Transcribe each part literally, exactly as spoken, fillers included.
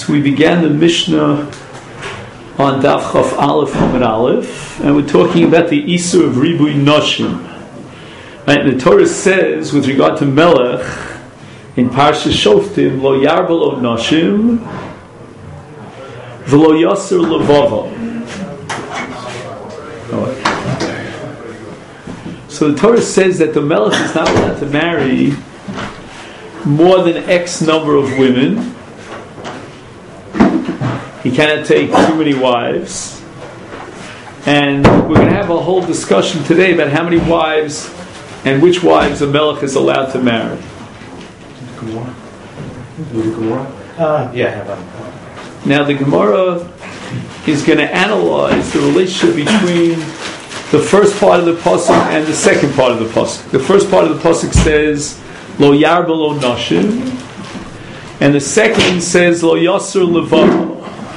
So we began the Mishnah on Daf Chaf Aleph Amud Aleph, and we're talking about the Isur of Ribui Noshim. Right? And the Torah says, with regard to Melech, in Parsha Shoftim, Lo Yarbalo Noshim, V'lo Yasser Levavo. So the Torah says that the Melech is not allowed to marry more than X number of women. He cannot take too many wives. And we're going to have a whole discussion today about how many wives and which wives a Melech is allowed to marry. Uh, yeah. Now the Gemara is going to analyze the relationship between the first part of the pasuk and the second part of the pasuk. The first part of the pasuk says Lo Yarba Lo Nashim, and the second says Lo Yasser Levavo.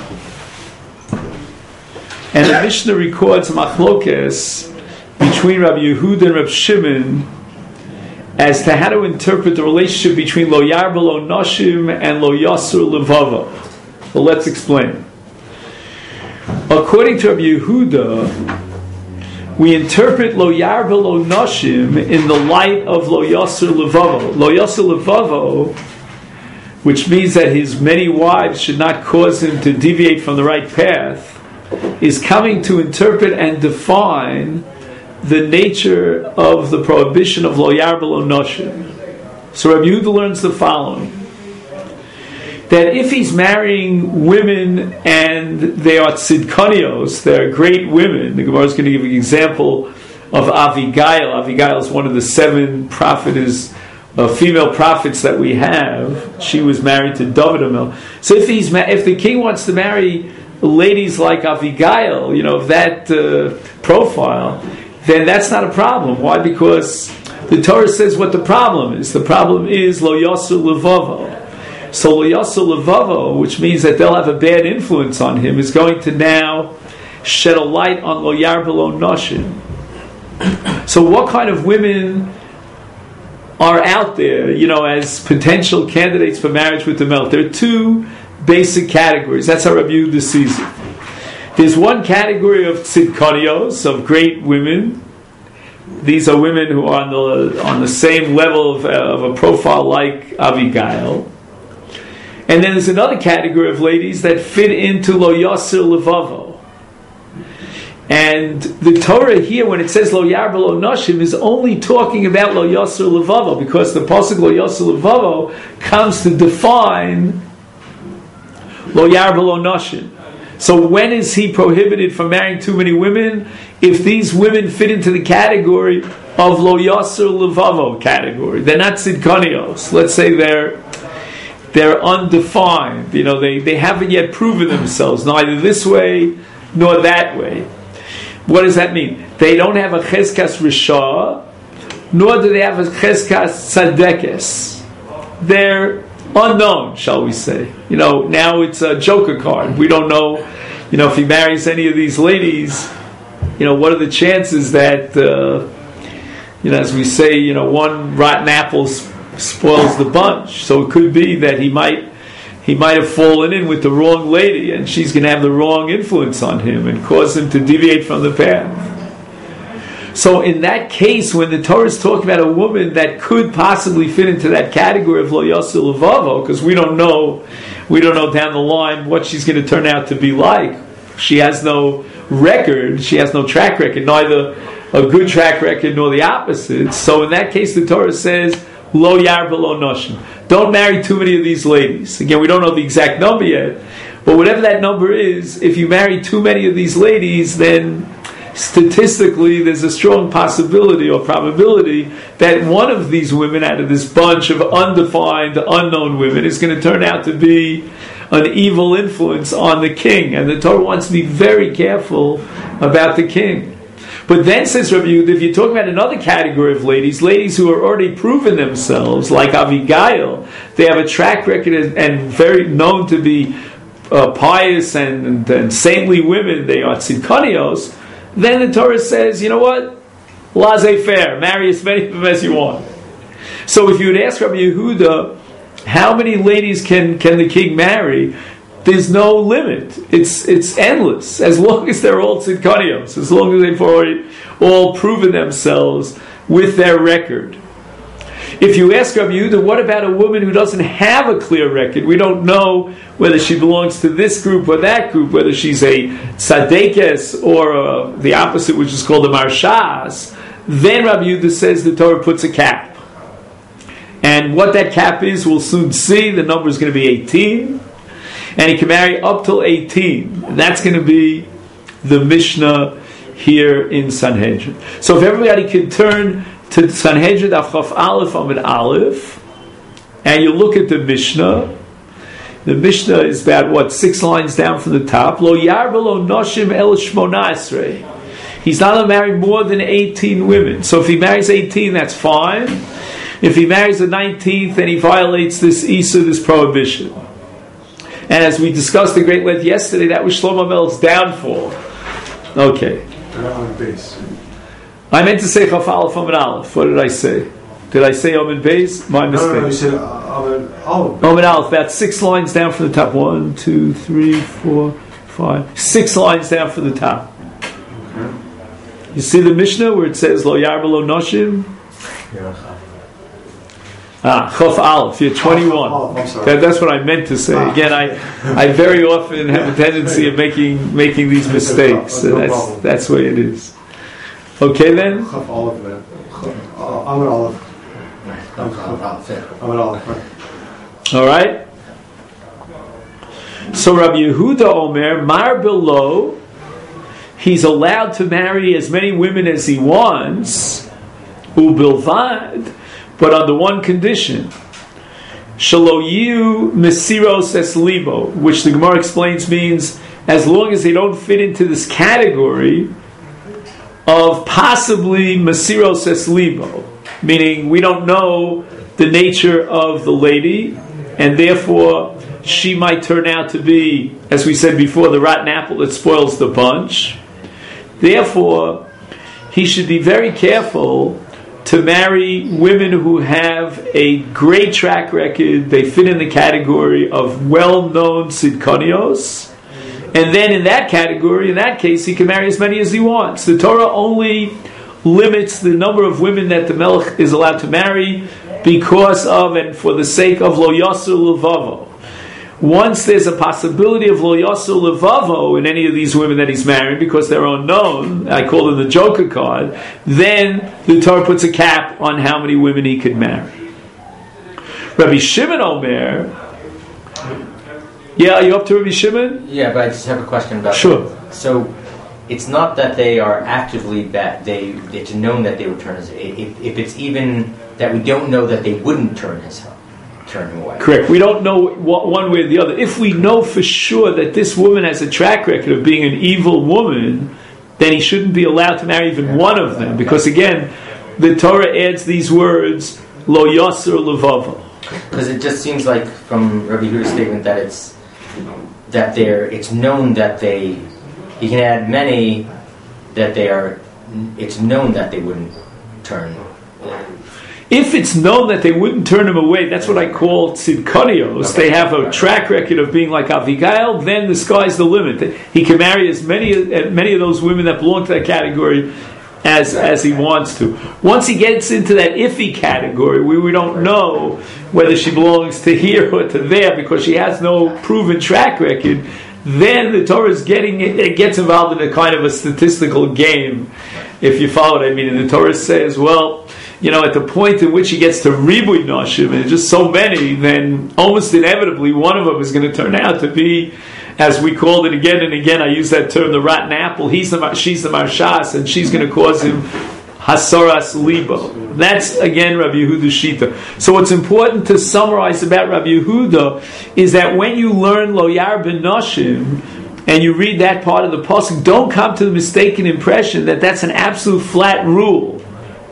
And the Mishnah records machlokes between Rabbi Yehuda and Rabbi Shimon as to how to interpret the relationship between Lo Yarba Lo Nashim and Lo Yasser Levavo. Well, let's explain. According to Rabbi Yehuda, we interpret Lo Yarba Lo Nashim in the light of Lo Yasser Levavo. Lo Yasser Levavo, which means that his many wives should not cause him to deviate from the right path, is coming to interpret and define the nature of the prohibition of Lo Yarba Lo Nashim. So Rabbi Yehuda learns the following: that if he's marrying women and they are tzidkanios, they're great women. The Gemara is going to give an example of Avigail. Avigail is one of the seven prophetess, uh, female prophets that we have. She was married to David Amel. So if he's ma- if the king wants to marry ladies like Avigail, you know, of that uh, profile, then that's not a problem. Why? Because the Torah says what the problem is. The problem is Lo Yasser Levavo. So Lo Yasser Levavo, which means that they'll have a bad influence on him, is going to now shed a light on Lo Yarba Lo Nashim. So what kind of women are out there, you know, as potential candidates for marriage with the Melech? There are two basic categories. That's how Rabbi Yehuda sees it. There's one category of tzidkanios, of great women. These are women who are on the on the same level of, uh, of a profile like Avigail. And then there's another category of ladies that fit into Lo Yasser Levavo. And the Torah here, when it says Lo Yarba Lo Nashim, is only talking about Lo Yasser Levavo, because the pasuk Lo Yasser Levavo comes to define Lo Yarba Lo Nashim. So when is he prohibited from marrying too many women? If these women fit into the category of Lo Yasser Levavo category. They're not tzidkanios. Let's say they're They're undefined. You know, they, they haven't yet proven themselves, neither this way nor that way. What does that mean? They don't have a cheskas risha, nor do they have a cheskas tzadekes. They're unknown, shall we say. You know, now it's a joker card. We don't know, you know, if he marries any of these ladies, you know, what are the chances that, uh, you know, as we say, you know, one rotten apple spoils the bunch. So it could be that he might he might have fallen in with the wrong lady, and she's going to have the wrong influence on him and cause him to deviate from the path. So in that case, when the Torah is talking about a woman that could possibly fit into that category of Lo Yasser Levavo, because we don't know we don't know down the line what she's going to turn out to be like. She has no record, she has no track record, neither a good track record nor the opposite. So in that case, the Torah says Lo Yarba Lo Nashim. Don't marry too many of these ladies. Again, we don't know the exact number yet, but whatever that number is, if you marry too many of these ladies, then statistically there's a strong possibility or probability that one of these women out of this bunch of undefined, unknown women is going to turn out to be an evil influence on the king. And the Torah wants to be very careful about the king. But then, says Rabbi Yehuda, if you're talking about another category of ladies, ladies who are already proven themselves, like Avigail, they have a track record and very known to be uh, pious and, and, and saintly women, they are tzidkanios, then the Torah says, you know what? Laissez-faire, marry as many of them as you want. So if you would ask Rabbi Yehuda, how many ladies can, can the king marry? there's no limit. It's it's endless. As long as they're all tzidkanios, as long as they've already all proven themselves with their record. If you ask Rabbi Yehuda, what about a woman who doesn't have a clear record? We don't know whether she belongs to this group or that group, whether she's a tzadekes or uh, the opposite, which is called a marshas. Then Rabbi Yehuda says the Torah puts a cap. And what that cap is, we'll soon see. The number is going to be eighteen. And he can marry up till eighteen. And that's going to be the Mishnah here in Sanhedrin. So if everybody could turn to Sanhedrin Daf Chaf Aleph Amud Aleph, and you look at the Mishnah, the Mishnah is about, what, six lines down from the top. Lo yarba lo noshim el shmona esrei. He's not allowed to marry more than eighteen women. So if he marries eighteen, that's fine. If he marries the nineteenth, then he violates this Issa, this prohibition. And as we discussed in great length yesterday, that was Shlomo Melech's downfall. Okay. I meant to say Chaf Aleph Amud Aleph. What did I say? Did I say Amud Beis? My mistake. No, no, no, you said Amud Aleph. Amud Aleph, about six lines down from the top. One, two, three, four, five. Six lines down from the top. Okay. You see the Mishnah where it says Lo yarba lo noshim? Yeah. Ah, Chaf Aleph, you're twenty-one. Oh, I'm sorry. That, that's what I meant to say. Again, I, I very often have a tendency of making making these mistakes. So that's that's the way it is. Okay then. Chaf Aleph, man. Amud Aleph. Amud Aleph. All right. So Rabbi Yehuda Omer Mar Below, he's allowed to marry as many women as he wants. Ubilvad. But under one condition, Shalo Yiu Mesiros Es Libo, which the Gemara explains means as long as they don't fit into this category of possibly Mesiros Es Libo, meaning we don't know the nature of the lady, and therefore she might turn out to be, as we said before, the rotten apple that spoils the bunch. Therefore, he should be very careful to marry women who have a great track record. They fit in the category of well-known tzidkanios. And then in that category, in that case, he can marry as many as he wants. The Torah only limits the number of women that the Melech is allowed to marry because of and for the sake of lo yasur levavo. Once there's a possibility of lo yasur levavo in any of these women that he's married because they're unknown, I call them the joker card, then the Torah puts a cap on how many women he could marry. Rabbi Shimon Omer, yeah, are you up to Rabbi Shimon? Yeah, but I just have a question about Sure. that. So it's not that they are actively bad, they, it's known that they would turn his, if, if it's even that we don't know that they wouldn't turn his turn him away. Correct. We don't know one way or the other. If we know for sure that this woman has a track record of being an evil woman, then he shouldn't be allowed to marry even one of them. Because again, the Torah adds these words, lo yasur levavo. Because it just seems like from Rabbi Yehuda's statement that it's that they're it's known that they he can add many that they are it's known that they wouldn't turn. If it's known that they wouldn't turn him away, that's what I call tzidkanios. They have a track record of being like Abigail, then the sky's the limit. He can marry as many many of those women that belong to that category as as he wants to. Once he gets into that iffy category, where we don't know whether she belongs to here or to there because she has no proven track record, then the Torah is getting it gets involved in a kind of a statistical game, if you follow what I mean. And the Torah says, well, you know, at the point in which he gets to Ribui Noshim, and just so many, then almost inevitably one of them is going to turn out to be, as we called it again and again, I use that term, the rotten apple. He's the she's the marshas, and she's going to cause him hasaras libo. That's again Rabbi Yehuda's shita. So what's important to summarize about Rabbi Yehuda is that when you learn lo yar ben noshim and you read that part of the pasuk, don't come to the mistaken impression that that's an absolute flat rule,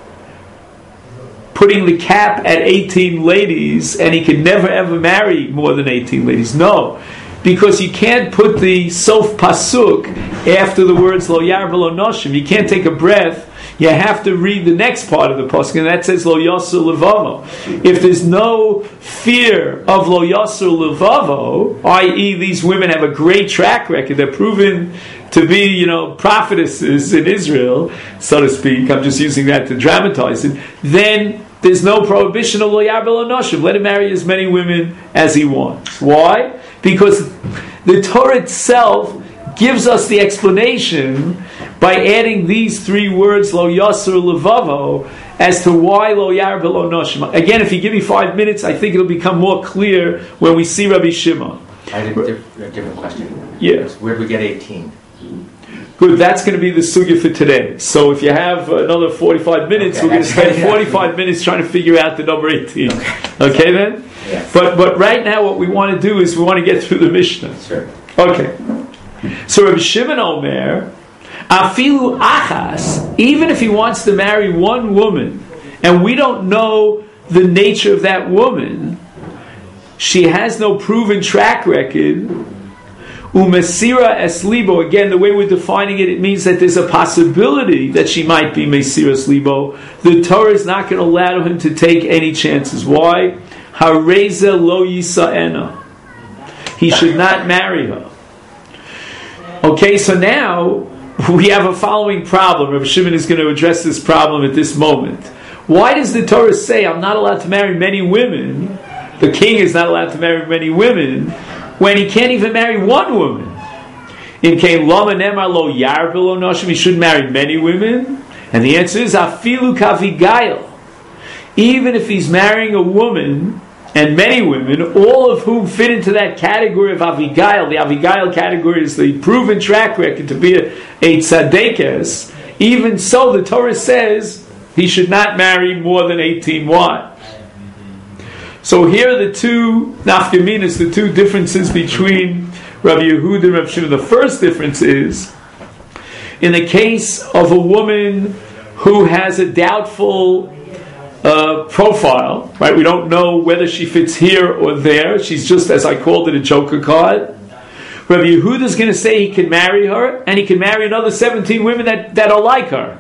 putting the cap at eighteen ladies, and he can never ever marry more than eighteen ladies. No, because you can't put the sof pasuk after the words lo yar v'lo noshim. You can't take a breath. you have to read the next part of the pasuk, and that says lo yasur levavo. If there's no fear of lo yasur levavo, that is, these women have a great track record, they're proven to be, you know, prophetesses in Israel, so to speak. I'm just using that to dramatize it. Then there's no prohibition of lo yarbel anoshim. Let him marry as many women as he wants. Why? Because the Torah itself gives us the explanation by adding these three words, lo yasur levavo, as to why lo yarbel anoshim. Again, if you give me five minutes, I think it'll become more clear when we see Rabbi Shimon. I had a, diff- a different question. Yeah. Where did we get eighteen? Good, that's going to be the sugya for today. So if you have another forty-five minutes, okay, we're going to spend forty-five minutes trying to figure out the number eighteen. Okay, okay then? Yeah. But but right now what we want to do is we want to get through the Mishnah. Sure. Okay. So Rabbi Shimon Omer, afilu achas, even if he wants to marry one woman, and we don't know the nature of that woman, she has no proven track record, umesira eslibo, again, the way we're defining it, it means that there's a possibility that she might be mesira eslibo. The Torah is not going to allow him to take any chances. Why? Hareza lo yisa'ena. He should not marry her. Okay, so now we have a following problem. Rabbi Shimon is going to address this problem at this moment. Why does the Torah say I'm not allowed to marry many women? The king is not allowed to marry many women when he can't even marry one woman. In Cain Lama Nemar Lo Yarbel Noshim, he shouldn't marry many women. And the answer is Afilu Kavigail. Even if he's marrying a woman and many women, all of whom fit into that category of Avigail, the Avigail category is the proven track record to be a, a tzadekes, even so the Torah says he should not marry more than eighteen wives. So here are the two nafkaminas, the two differences between Rabbi Yehuda and Rabbi Shimon. The first difference is, in the case of a woman who has a doubtful uh, profile, right? We don't know whether she fits here or there. She's just, as I called it, a joker card. Rabbi Yehuda is going to say he can marry her, and he can marry another seventeen women that, that are like her.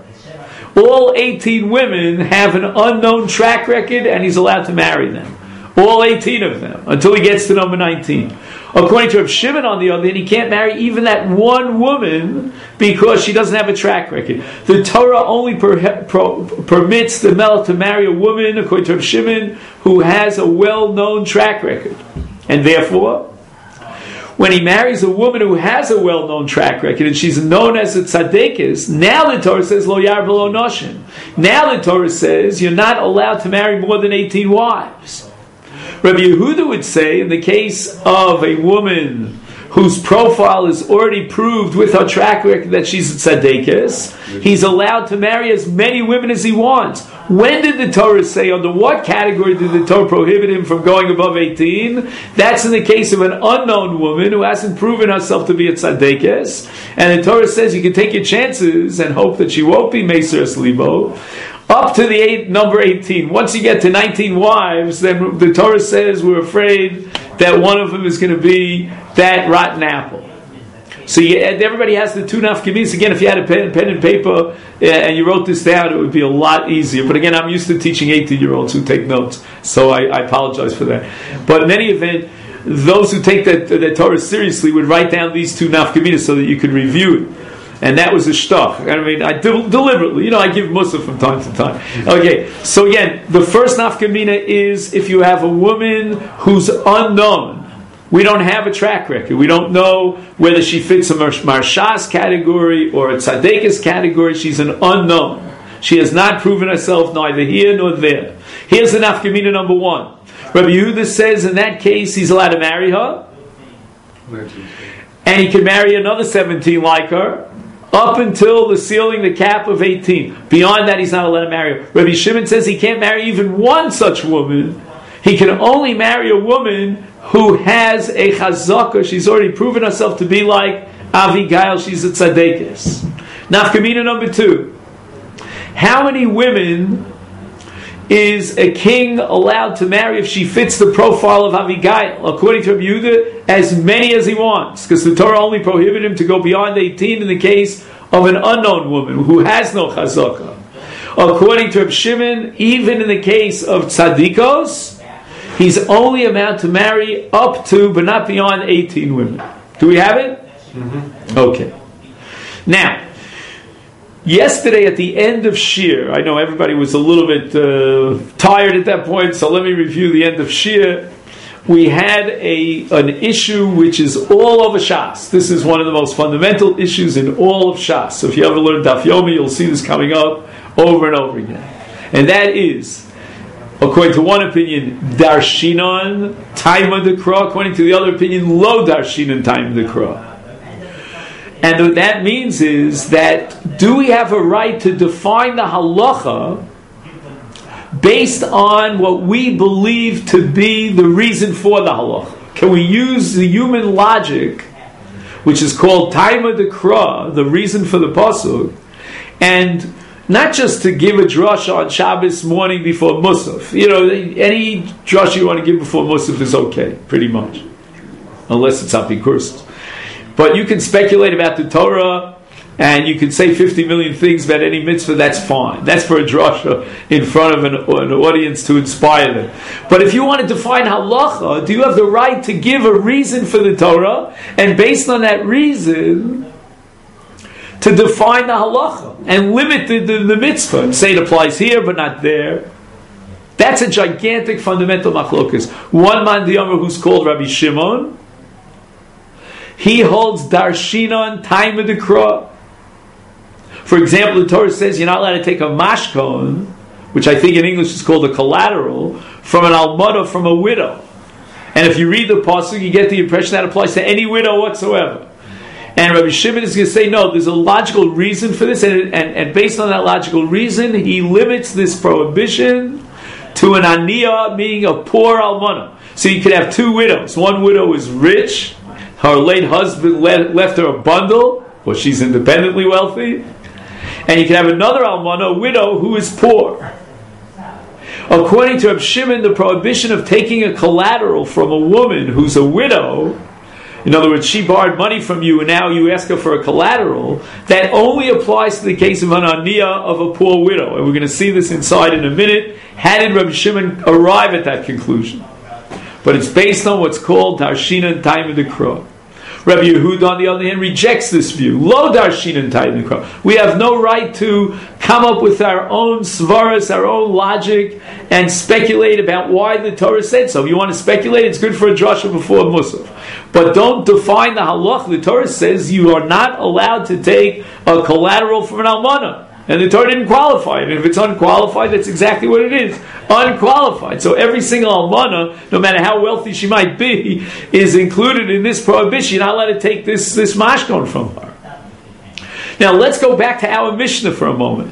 All eighteen women have an unknown track record, and he's allowed to marry them. All eighteen of them, until he gets to number nineteen. According to Rav Shimon, on the other hand, he can't marry even that one woman because she doesn't have a track record. The Torah only per, pro, permits the Melech to marry a woman, according to Rav Shimon, who has a well-known track record. And therefore, when he marries a woman who has a well-known track record, and she's known as a tzadekes, now the Torah says, Lo Yarbel Lo Noshim. Now the Torah says, you're not allowed to marry more than eighteen wives. Rabbi Yehuda would say, in the case of a woman whose profile is already proved with her track record that she's a tzadekes, he's allowed to marry as many women as he wants. When did the Torah say, under what category did the Torah prohibit him from going above eighteen? That's in the case of an unknown woman who hasn't proven herself to be a tzadekes. And the Torah says you can take your chances and hope that she won't be Meser Slibo. Up to the eight, number eighteen. Once you get to nineteen wives, then the Torah says we're afraid that one of them is going to be that rotten apple. So you, everybody has the two nafkamis. Again, if you had a pen, pen and paper uh, and you wrote this down, it would be a lot easier. But again, I'm used to teaching eighteen-year-olds who take notes, so I, I apologize for that. But in any event, those who take that, that Torah seriously would write down these two nafkaminas so that you could review it. And that was a shtuch. I mean, I de- deliberately, you know, I give mussar from time to time. Okay, so again, the first nafkamina is if you have a woman who's unknown. We don't have a track record. We don't know whether she fits a marshas category or a tzadekes category. She's an unknown. She has not proven herself neither here nor there. Here's the nafkamina number one. Rabbi Yehuda says in that case he's allowed to marry her, and he can marry another seventeen like her, up until the ceiling, the cap of eighteen. Beyond that, he's not allowed to marry her. Rabbi Shimon says he can't marry even one such woman. He can only marry a woman who has a chazakah. She's already proven herself to be like Avigail. She's a tzadekes. Nafkamina number two. How many women is a king allowed to marry if she fits the profile of Avigail? According to Rabbi Yehuda, as many as he wants, because the Torah only prohibited him to go beyond eighteen in the case of an unknown woman who has no chazakah. According to Reb Shimon, even in the case of tzaddikos, he's only allowed to marry up to, but not beyond, eighteen women. Do we have it? Mm-hmm. Okay. Now, yesterday at the end of Shir, I know everybody was a little bit uh, tired at that point, so let me review the end of Shir. We had a an issue which is all over Shas. This is one of the most fundamental issues in all of Shas. So if you ever learn Daf Yomi, you'll see this coming up over and over again. And that is, according to one opinion, Darshinon, Taima Dekra. According to the other opinion, Lo Darshinon, Taima Dekra. And what that means is that, do we have a right to define the halacha based on what we believe to be the reason for the halacha? Can we use the human logic, which is called Taima Dekra, the reason for the pasuk, and not just to give a drasha on Shabbos morning before Musaf. You know, any drasha you want to give before Musaf is okay, pretty much, unless it's Apikuros. But you can speculate about the Torah, and you can say fifty million things about any mitzvah, that's fine. That's for a drasha in front of an, an audience to inspire them. But if you want to define halacha, do you have the right to give a reason for the Torah, and based on that reason, to define the halacha, and limit the, the, the mitzvah, and say it applies here but not there? That's a gigantic fundamental machlokas. One man diyomer who's called Rabbi Shimon, he holds darshinon taima dekra. For example, the Torah says you're not allowed to take a mashkon, which I think in English is called a collateral, from an almana, from a widow. And if you read the pasuk, you get the impression that applies to any widow whatsoever. And Rabbi Shimon is going to say, no, there's a logical reason for this, and, and, and based on that logical reason, he limits this prohibition to an aniyah, meaning a poor almana. So you could have two widows. One widow is rich, her late husband left her a bundle, or she's independently wealthy. And you can have another almana, a widow, who is poor. According to Reb Shimon, the prohibition of taking a collateral from a woman who's a widow, in other words, she borrowed money from you and now you ask her for a collateral, that only applies to the case of an aniyah, of a poor widow. And we're going to see this inside in a minute. How did Reb Shimon arrive at that conclusion? But it's based on what's called Darshinon Taima Dekra. Rabbi Yehuda, on the other hand, rejects this view. Lo Darshinon Taima Dekra. We have no right to come up with our own svaras, our own logic, and speculate about why the Torah said so. If you want to speculate, it's good for a drasha before Musaf. But don't define the halach. The Torah says you are not allowed to take a collateral from an almana. And the Torah didn't qualify it. And if it's unqualified, that's exactly what it is. Unqualified. So every single almana, no matter how wealthy she might be, is included in this prohibition. You're not allowed to take this, this mashkon from her. Now let's go back to our Mishnah for a moment.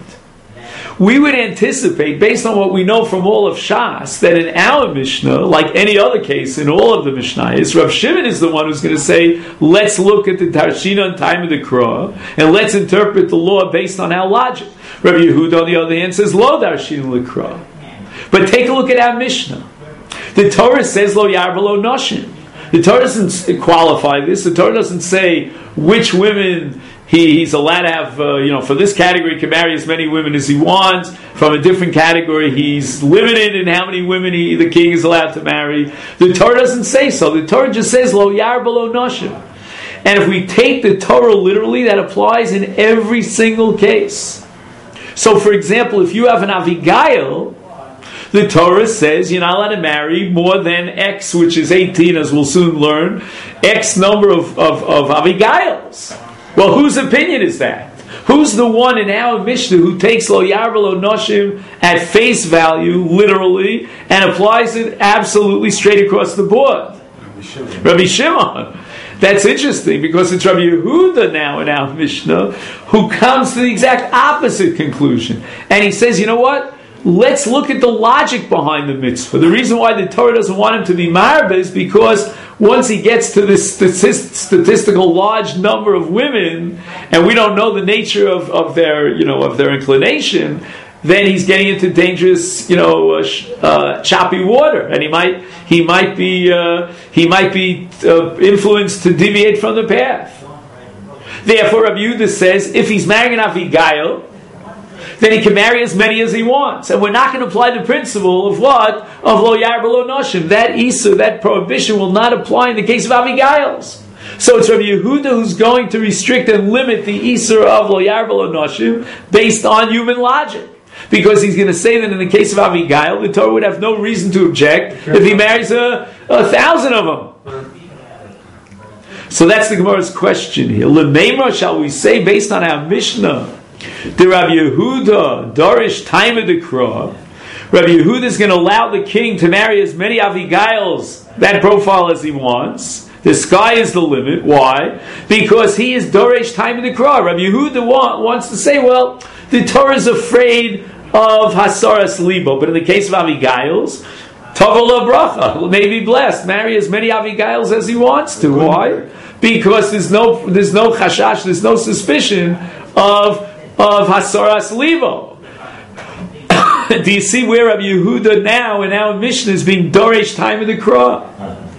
We would anticipate, based on what we know from all of Shas, that in our Mishnah, like any other case in all of the Mishnayos, Rav Shimon is the one who's going to say, let's look at the Darshinon Taima Dekra, and let's interpret the law based on our logic. Rabbi Yehuda, on the other hand, says, Lo Darshinon Dekra. But take a look at our Mishnah. The Torah says, Lo Yarba Lo Noshim. The Torah doesn't qualify this. The Torah doesn't say which women He, he's allowed to have, uh, you know, for this category, he can marry as many women as he wants. From a different category, he's limited in how many women he, the king is allowed to marry. The Torah doesn't say so. The Torah just says, Lo Yarba Lo Noshim. And if we take the Torah literally, that applies in every single case. So, for example, if you have an Avigail, the Torah says you're not allowed to marry more than X, which is eighteen, as we'll soon learn, X number of, of, of Avigails. Well, whose opinion is that? Who's the one in our Mishnah who takes Lo Yarba Lo Noshim at face value, literally, and applies it absolutely straight across the board? Rabbi Shimon. Rabbi Shimon. That's interesting because it's Rabbi Yehuda now in our Mishnah who comes to the exact opposite conclusion. And he says, you know what? Let's look at the logic behind the mitzvah. The reason why the Torah doesn't want him to be marba is because once he gets to this statist- statistical large number of women, and we don't know the nature of, of their, you know, of their inclination, then he's getting into dangerous, you know, uh, sh- uh, choppy water, and he might he might be uh, he might be uh, influenced to deviate from the path. Therefore, Rabbi Yehuda says if he's marrying an Avigail, then he can marry as many as he wants. And we're not going to apply the principle of what? Of lo yarba lo noshim. That isur, that prohibition will not apply in the case of Abigail's. So it's Rabbi Yehuda who's going to restrict and limit the isur of lo yarba lo noshim based on human logic. Because he's going to say that in the case of Abigail, the Torah would have no reason to object if he marries a, a thousand of them. So that's the Gemara's question here. L'meimra, shall we say, based on our Mishnah, the Rabbi Yehuda, Dorish Taima Dekra, Rabbi Yehuda is going to allow the king to marry as many Abigails, that profile, as he wants. The sky is the limit. Why? Because he is Dorish Taima Dekra. Rabbi Yehuda wa- wants to say, well, the Torah is afraid of Hasaras Libo, but in the case of Abigail's, Tovala Bracha, may be blessed, marry as many Abigails as he wants to. Why? Because there's no there's no chashash, there's no suspicion of of Hasaras Libo. Do you see where Rabbi Yehuda now in our Mishnah is being Doresh time of the Krah?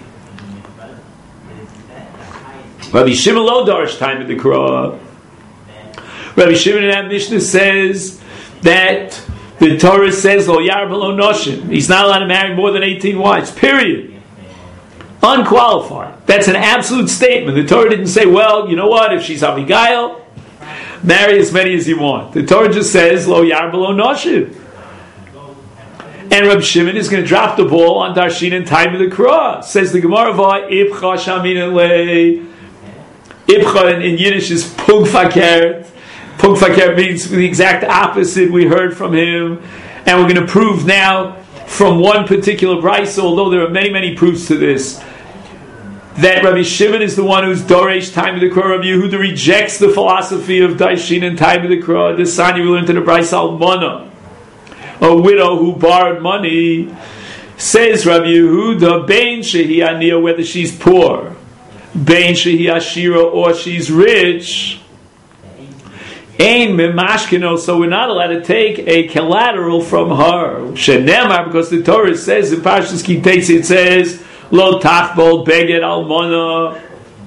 Rabbi Shimon lo Doresh time of the Krah. Rabbi Shimon in our Mishnah says that the Torah says lo yarba lo noshim. He's not allowed to marry more than eighteen wives. Period. Unqualified. That's an absolute statement. The Torah didn't say, well, you know what, if she's Abigail, marry as many as you want. The Torah just says lo yarba lo noshim. And Rabbi Shimon is going to drop the ball on Darshin and time of the Krah. Says the Gemara, Ibcha shamin le. Ibcha in, in Yiddish is pug fakert. Pug fakert means the exact opposite we heard from him. And we're going to prove now from one particular brisa, although there are many, many proofs to this, that Rabbi Shimon is the one who's Doresh time of the Krah. Rabbi Yehuda rejects the philosophy of Darshin and time of the Krah. This Sani we learned in the brisa Almana, a widow who borrowed money. Says Rabbi Yehuda, Bein shehi aniyah, whether she's poor, Bein shehi ashira, or she's rich, Ein memashkino, so we're not allowed to take a collateral from her. Shenemar, because the Torah says in Parshas Ki Teitz, it says lo tachbol beged almona.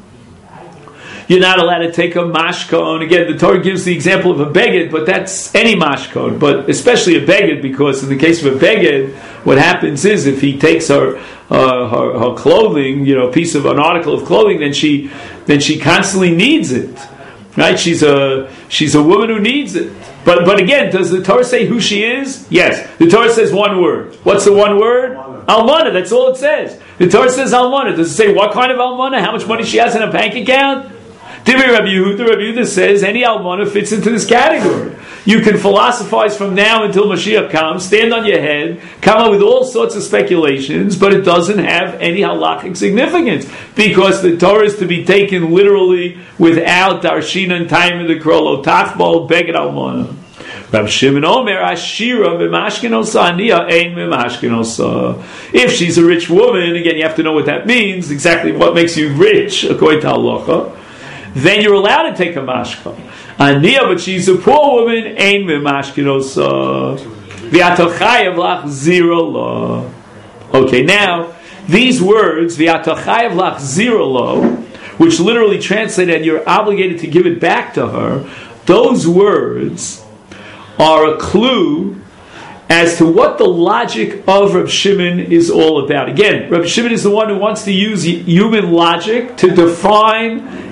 You're not allowed to take a mashkon. Again, the Torah gives the example of a beged, but that's any mashkon, but especially a beged, because in the case of a beged, what happens is if he takes her, uh, her her clothing, you know, a piece of an article of clothing, then she then she constantly needs it, right? She's a she's a woman who needs it. But but again, does the Torah say who she is? Yes, the Torah says one word. What's the one word? Almana. That's all it says. The Torah says almana. Does it say what kind of almana? How much money she has in a bank account? Divrei Rabbi Yehuda, Rabbi Yehuda says any almana fits into this category. You can philosophize from now until Mashiach comes, stand on your head, come up with all sorts of speculations, but it doesn't have any halachic significance, because the Torah is to be taken literally without darshin and time of the krolo tachbal beged almana. Rabbi Shimon Omer Ashira b'mashkenosa aniyah ein b'mashkenosa. If she's a rich woman, again you have to know what that means, exactly what makes you rich according to halacha, then you're allowed to take a mashka. Aniyah, but she's a poor woman, ein b'mashkenosa. V'atochayev lach zero lo. Okay, now these words, v'atochayev lach zero lo, which literally translate and you're obligated to give it back to her, those words are a clue as to what the logic of Reb Shimon is all about. Again, Reb Shimon is the one who wants to use human logic to define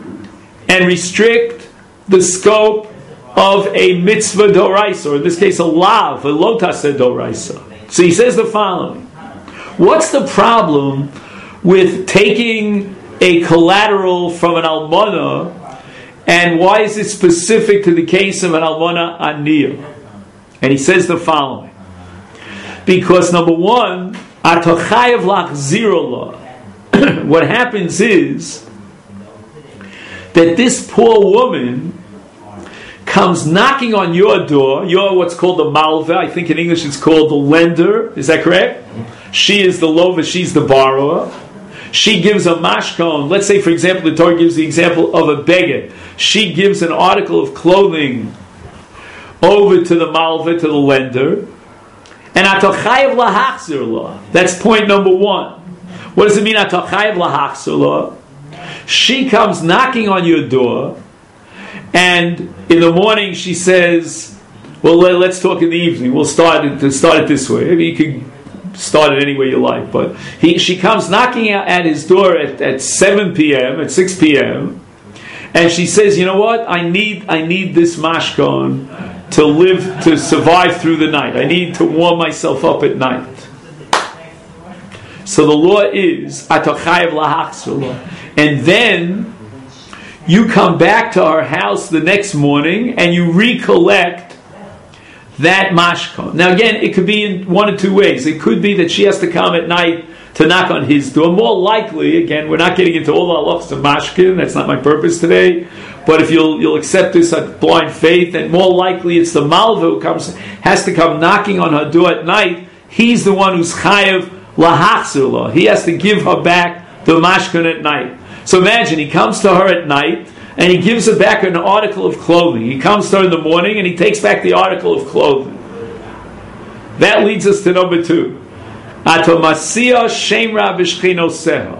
and restrict the scope of a mitzvah doraisa, or in this case a lav, a lotase doraisa. So he says the following: what's the problem with taking a collateral from an almana, and why is it specific to the case of an almana aniyah? And he says the following: because number one, atochayev lach zero law. What happens is that this poor woman comes knocking on your door. You're what's called the malva. I think in English it's called the lender. Is that correct? She is the lova, she's the borrower. She gives a mashkon. Let's say, for example, the Torah gives the example of a beged. She gives an article of clothing over to the malva, to the lender. And atochayev lahachzir law. That's point number one. What does it mean, atochayev lahachzir law? She comes knocking on your door, and in the morning she says, Well, let, let's talk in the evening. We'll start it, start it this way. I mean, you can start it any way you like. But he, she comes knocking out at his door at, at seven p.m., at six p.m., and she says, you know what? I need I need this mashkon to live, to survive through the night. I need to warm myself up at night. So the law is, atochayev lahachzor. And then you come back to our house the next morning and you recollect that mashkon. Now again, it could be in one or two ways. It could be that she has to come at night to knock on his door. More likely, again, we're not getting into all the halachos of mashkin. That's not my purpose today. But if you'll you'll accept this at blind faith, and more likely it's the malva who comes has to come knocking on her door at night. He's the one who's chayav lahachzor. He has to give her back the mashkin at night. So imagine he comes to her at night and he gives her back an article of clothing. He comes to her in the morning and he takes back the article of clothing. That leads us to number two. Atomasia shemra b'shchinoseha.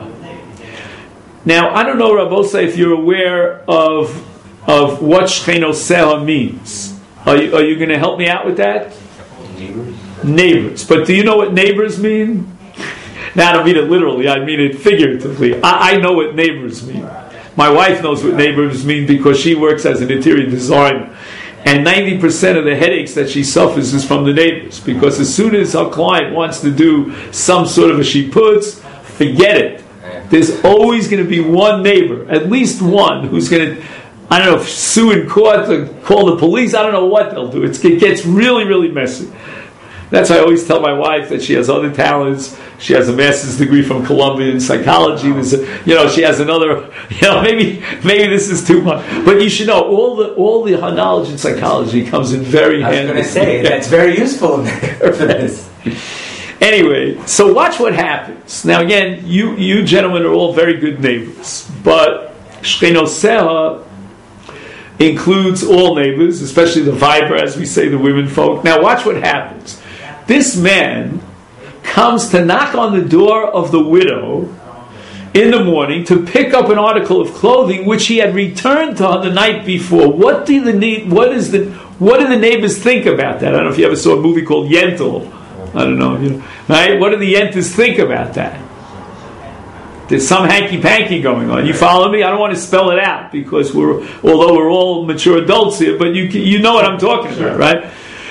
Now, I don't know, Rabosa, if you're aware of of what shchinoseha means. Are you, are you going to help me out with that? Neighbors. Neighbors. But do you know what neighbors mean? Now, I don't mean it literally. I mean it figuratively. I, I know what neighbors mean. My wife knows what neighbors mean because she works as an interior designer. And ninety percent of the headaches that she suffers is from the neighbors. Because as soon as her client wants to do some sort of a shiputz, forget it. There's always going to be one neighbor, at least one, who's going to, I don't know, if sue in court or call the police. I don't know what they'll do. It's, it gets really, really messy. That's why I always tell my wife that she has other talents. She has a master's degree from Columbia in psychology. There's a, you know, she has another. You know, maybe maybe this is too much, but you should know all the all the her knowledge in psychology comes in very handy. I was going to say that's very useful for this. Anyway, so watch what happens. Now again, you you gentlemen are all very good neighbors, but shchinoseha includes all neighbors, especially the viber, as we say, the women folk. Now watch what happens. This man comes to knock on the door of the widow in the morning to pick up an article of clothing which he had returned to her the night before. What do the what is the what do the neighbors think about that? I don't know if you ever saw a movie called Yentl. I don't know, you know, right? What do the Yentas think about that? There's some hanky-panky going on. You follow me? I don't want to spell it out because we're, although we're all mature adults here, but you you know what I'm talking about, right?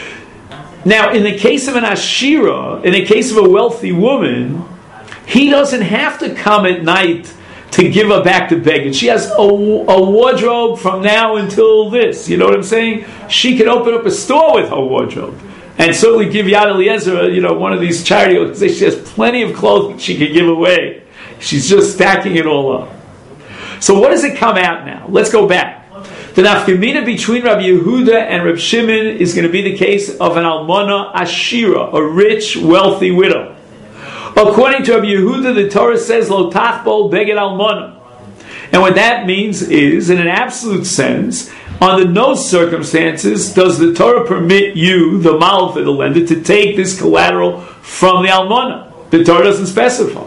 Now, in the case of an ashira, in the case of a wealthy woman, he doesn't have to come at night to give her back the beggar. She has a, a wardrobe from now until this. You know what I'm saying? She can open up a store with her wardrobe. And certainly give Yad Eliezer, you know, one of these charity organizations. She has plenty of clothing she can give away. She's just stacking it all up. So what does it come out now? Let's go back. The nafkamina between Rabbi Yehuda and Reb Shimon is going to be the case of an almana ashira, a rich, wealthy widow. According to Rabbi Yehuda, the Torah says, Lo tachbol beged almana. And what that means is, in an absolute sense, under no circumstances does the Torah permit you, the malva, the lender, to take this collateral from the almana. The Torah doesn't specify.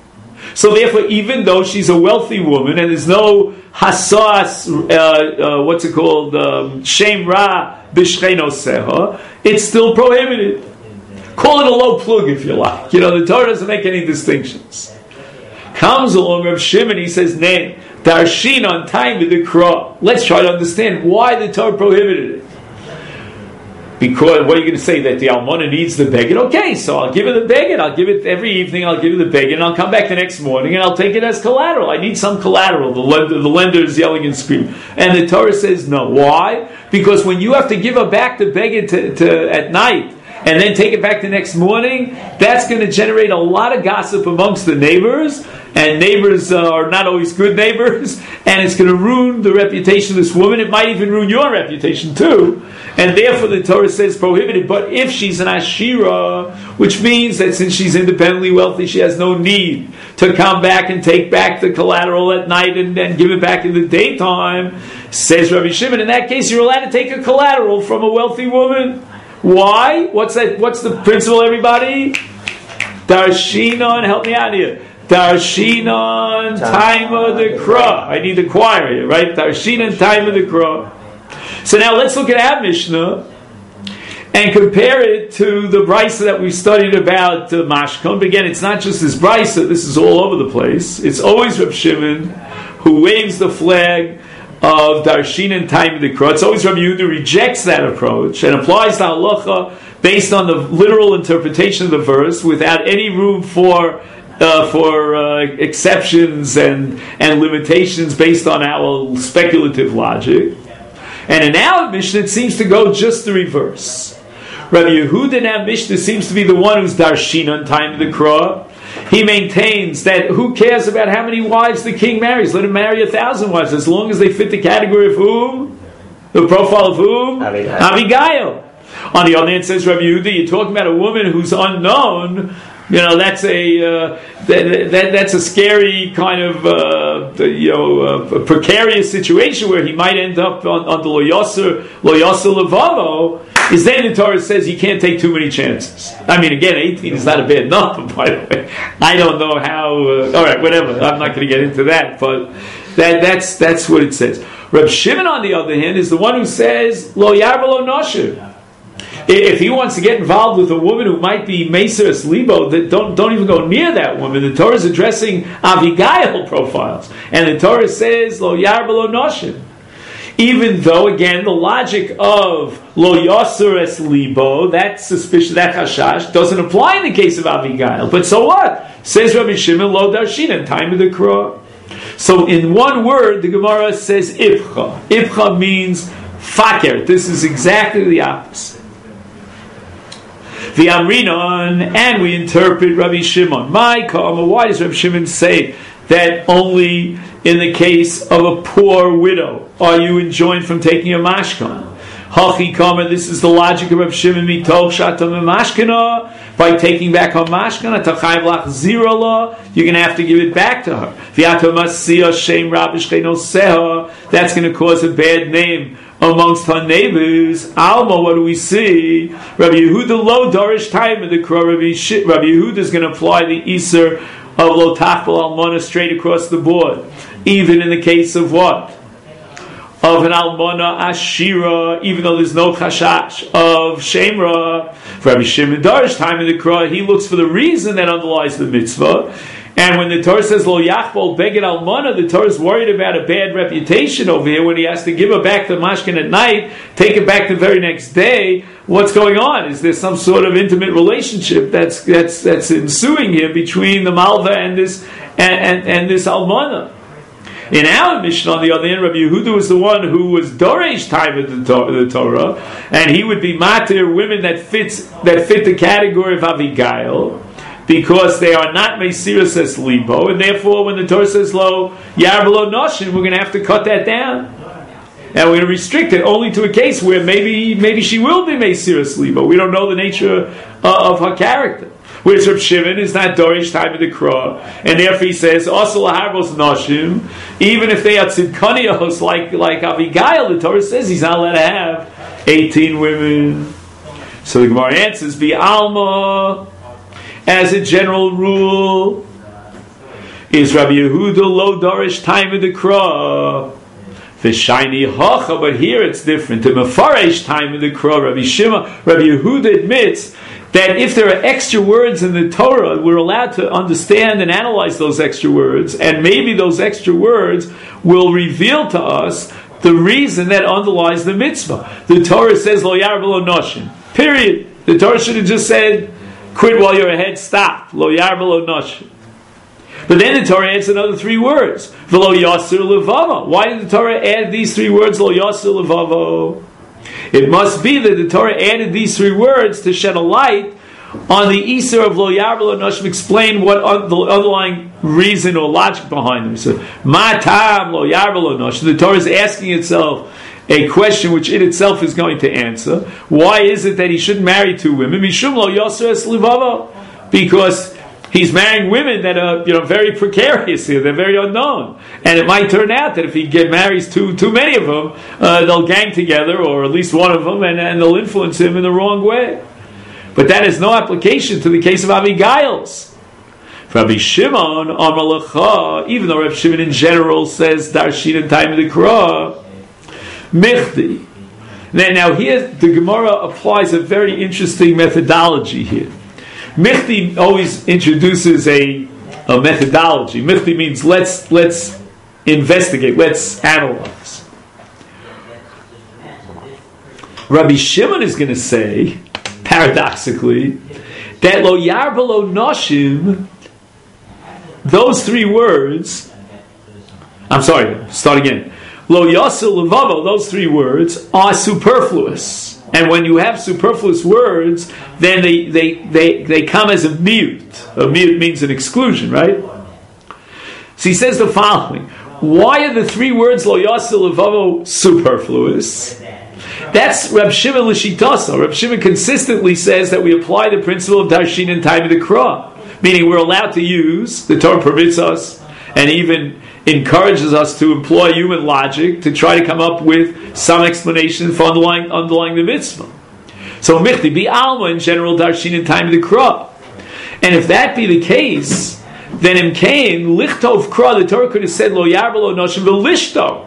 So therefore, even though she's a wealthy woman and there's no hasas, uh, uh, what's it called, um, shem ra b'shchenoseha, it's still prohibited. Call it a low plug if you like. You know, the Torah doesn't make any distinctions. Comes along Reb Shimon, he says, nay, darshin on time with the kra. Let's try to understand why the Torah prohibited it. Because, what are you going to say, that the almana needs the beged? Okay, so I'll give her the beged, I'll give it every evening, I'll give her the beged, and I'll come back the next morning and I'll take it as collateral. I need some collateral. The lender, the lender is yelling and screaming. And the Torah says no. Why? Because when you have to give her back the beged to, to, at night, and then take it back the next morning, that's going to generate a lot of gossip amongst the neighbors, and neighbors uh, are not always good neighbors, and it's going to ruin the reputation of this woman. It might even ruin your reputation too, and therefore the Torah says prohibited. But if she's an ashira, which means that since she's independently wealthy, she has no need to come back and take back the collateral at night and then give it back in the daytime, says Rabbi Shimon, in that case you're allowed to take a collateral from a wealthy woman. Why? What's that? What's the principle, everybody? Darshinon, help me out here. Darshinon, time of the kra. I need the choir here, right? Darshinon, time of the kra. So now let's look at our Mishnah. and compare it to the brisa that we studied about uh, mashkon. But again, it's not just this brisa, this is all over the place. It's always Reb Shimon who waves the flag of darshin and time of the krah. It's always Rabbi Yehuda rejects that approach and applies the halacha based on the literal interpretation of the verse without any room for uh, for uh, exceptions and, and limitations based on our speculative logic. And in our Mishnah, it seems to go just the reverse. Rabbi Yehuda in our Mishnah seems to be the one who's darshin on time of the krah. He maintains that who cares about how many wives the king marries? Let him marry a thousand wives, as long as they fit the category of whom? The profile of whom? Abigail. Abigail. On the other hand, says Rabbi Yehuda, you're talking about a woman who's unknown. You know, that's a uh, that, that that's a scary kind of uh, you know uh, precarious situation where he might end up on, on the lo yasser lo yasser levavo. Is then the Torah says you can't take too many chances. I mean, again, eighteen is not a bad number, by the way. I don't know how. Uh, all right, whatever. I'm not going to get into that, but that that's that's what it says. Reb Shimon, on the other hand, is the one who says lo yarba lo nosher. If he wants to get involved with a woman who might be Meseres Libo, that don't don't even go near that woman. The Torah is addressing Abigail profiles, and the Torah says lo yarba lo nosher. Even though, again, the logic of lo yasser es libo, that suspicion, that chashash, doesn't apply in the case of Abigail. But so what? Says Rabbi Shimon lo darshin in time of the krah. So in one word, the Gemara says ifcha. Ifcha means faker. This is exactly the opposite. The Amrinon, and we interpret Rabbi Shimon. My karma, why does Rabbi Shimon say that only in the case of a poor widow are you enjoined from taking a mashkan? Hachi karma, this is the logic of Rabbi Shimon mitoch shatam mashkana. By taking back her mashkan, atachayv lach zira la, you're going to have to give it back to her. V'atamasiya shem rabish chenoseha, that's going to cause a bad name amongst her neighbors. Alma, what do we see? Rabbi Yehuda lo darish time of the krah. Rabbi, Rabbi Yehuda is going to apply the iser of lo tachbal almana straight across the board, even in the case of what? Of an almana ashira, even though there's no chashash of shemra. Rabbi Shimon darish time of the krah, he looks for the reason that underlies the mitzvah. And when the Torah says lo yachbol beged almana, the Torah is worried about a bad reputation over here when he has to give her back the mashkin at night, take it back the very next day. What's going on? Is there some sort of intimate relationship that's that's that's ensuing here between the malva and this and, and, and this almana? In our Mishnah, on the other hand, Rabbi Yehuda was the one who was doresh time of the Torah, the Torah, and he would be matir women that fits that fit the category of Abigail, because they are not Meisiras es Libo, and therefore when the Torah says lo yarba lo noshin, we're going to have to cut that down, and we're going to restrict it only to a case where maybe maybe she will be Meisiras Libo. We don't know the nature uh, of her character. Whereas Reb Shimon is not dorish time of the krah, and therefore he says also laharbos noshim, even if they are tzidkanios like like Abigail, the Torah says he's not allowed to have eighteen women. So the Gemara answers, be alma. As a general rule, is Rabbi Yehuda lo dorish time of the krah. The shiny hacha, but here it's different. The mefaresh time of the krah, Rabbi Shimon, Rabbi Yehuda admits that if there are extra words in the Torah, we're allowed to understand and analyze those extra words, and maybe those extra words will reveal to us the reason that underlies the mitzvah. The Torah says lo yarba lo noshin. Period. The Torah should have just said, quit while you're ahead, stop. Lo yarba lo noshin. But then the Torah adds another three words. V'lo yasser levavo. Why did the Torah add these three words, lo yasser levavo? It must be that the Torah added these three words to shed a light on the Isser of lo yarba lo noshin, explain what un- the underlying reason or logic behind them. So, ma tam lo yarba lo noshin. The Torah is asking itself a question which it itself is going to answer. Why is it that he shouldn't marry two women? Mishum lo yasser es levavo. Because he's marrying women that are, you know, very precarious here. They're very unknown, and it might turn out that if he get marries too too many of them, uh, they'll gang together, or at least one of them, and, and they'll influence him in the wrong way. But that has no application to the case of Abigail's. Rabbi Shimon Amar Lecha, even though Rabbi Shimon in general says darshin and time of the krah, michdi. Now, now here the Gemara applies a very interesting methodology here. Michti always introduces a, a methodology. Michti means let's let's investigate, let's analyze. Rabbi Shimon is going to say, paradoxically, that lo yarba lo noshim, those three words, I'm sorry, start again. Lo yasil levavo, those three words are superfluous. And when you have superfluous words, then they, they, they, they come as a miyut. A miyut means an exclusion, right? So he says the following. Why are the three words lo yasil levavo superfluous? That's Reb Shimon l'shitasa. Reb Shimon consistently says that we apply the principle of darshin in time of the Krah. Meaning we're allowed to use, the Torah permits us, and even encourages us to employ human logic to try to come up with some explanation for underlying, underlying the mitzvah. So michti bi alma in general darshin in time of the Krah. And if that be the case, then in Cain, lichtov Krah, the Torah could have said lo yarba lo noshim v'lishtok.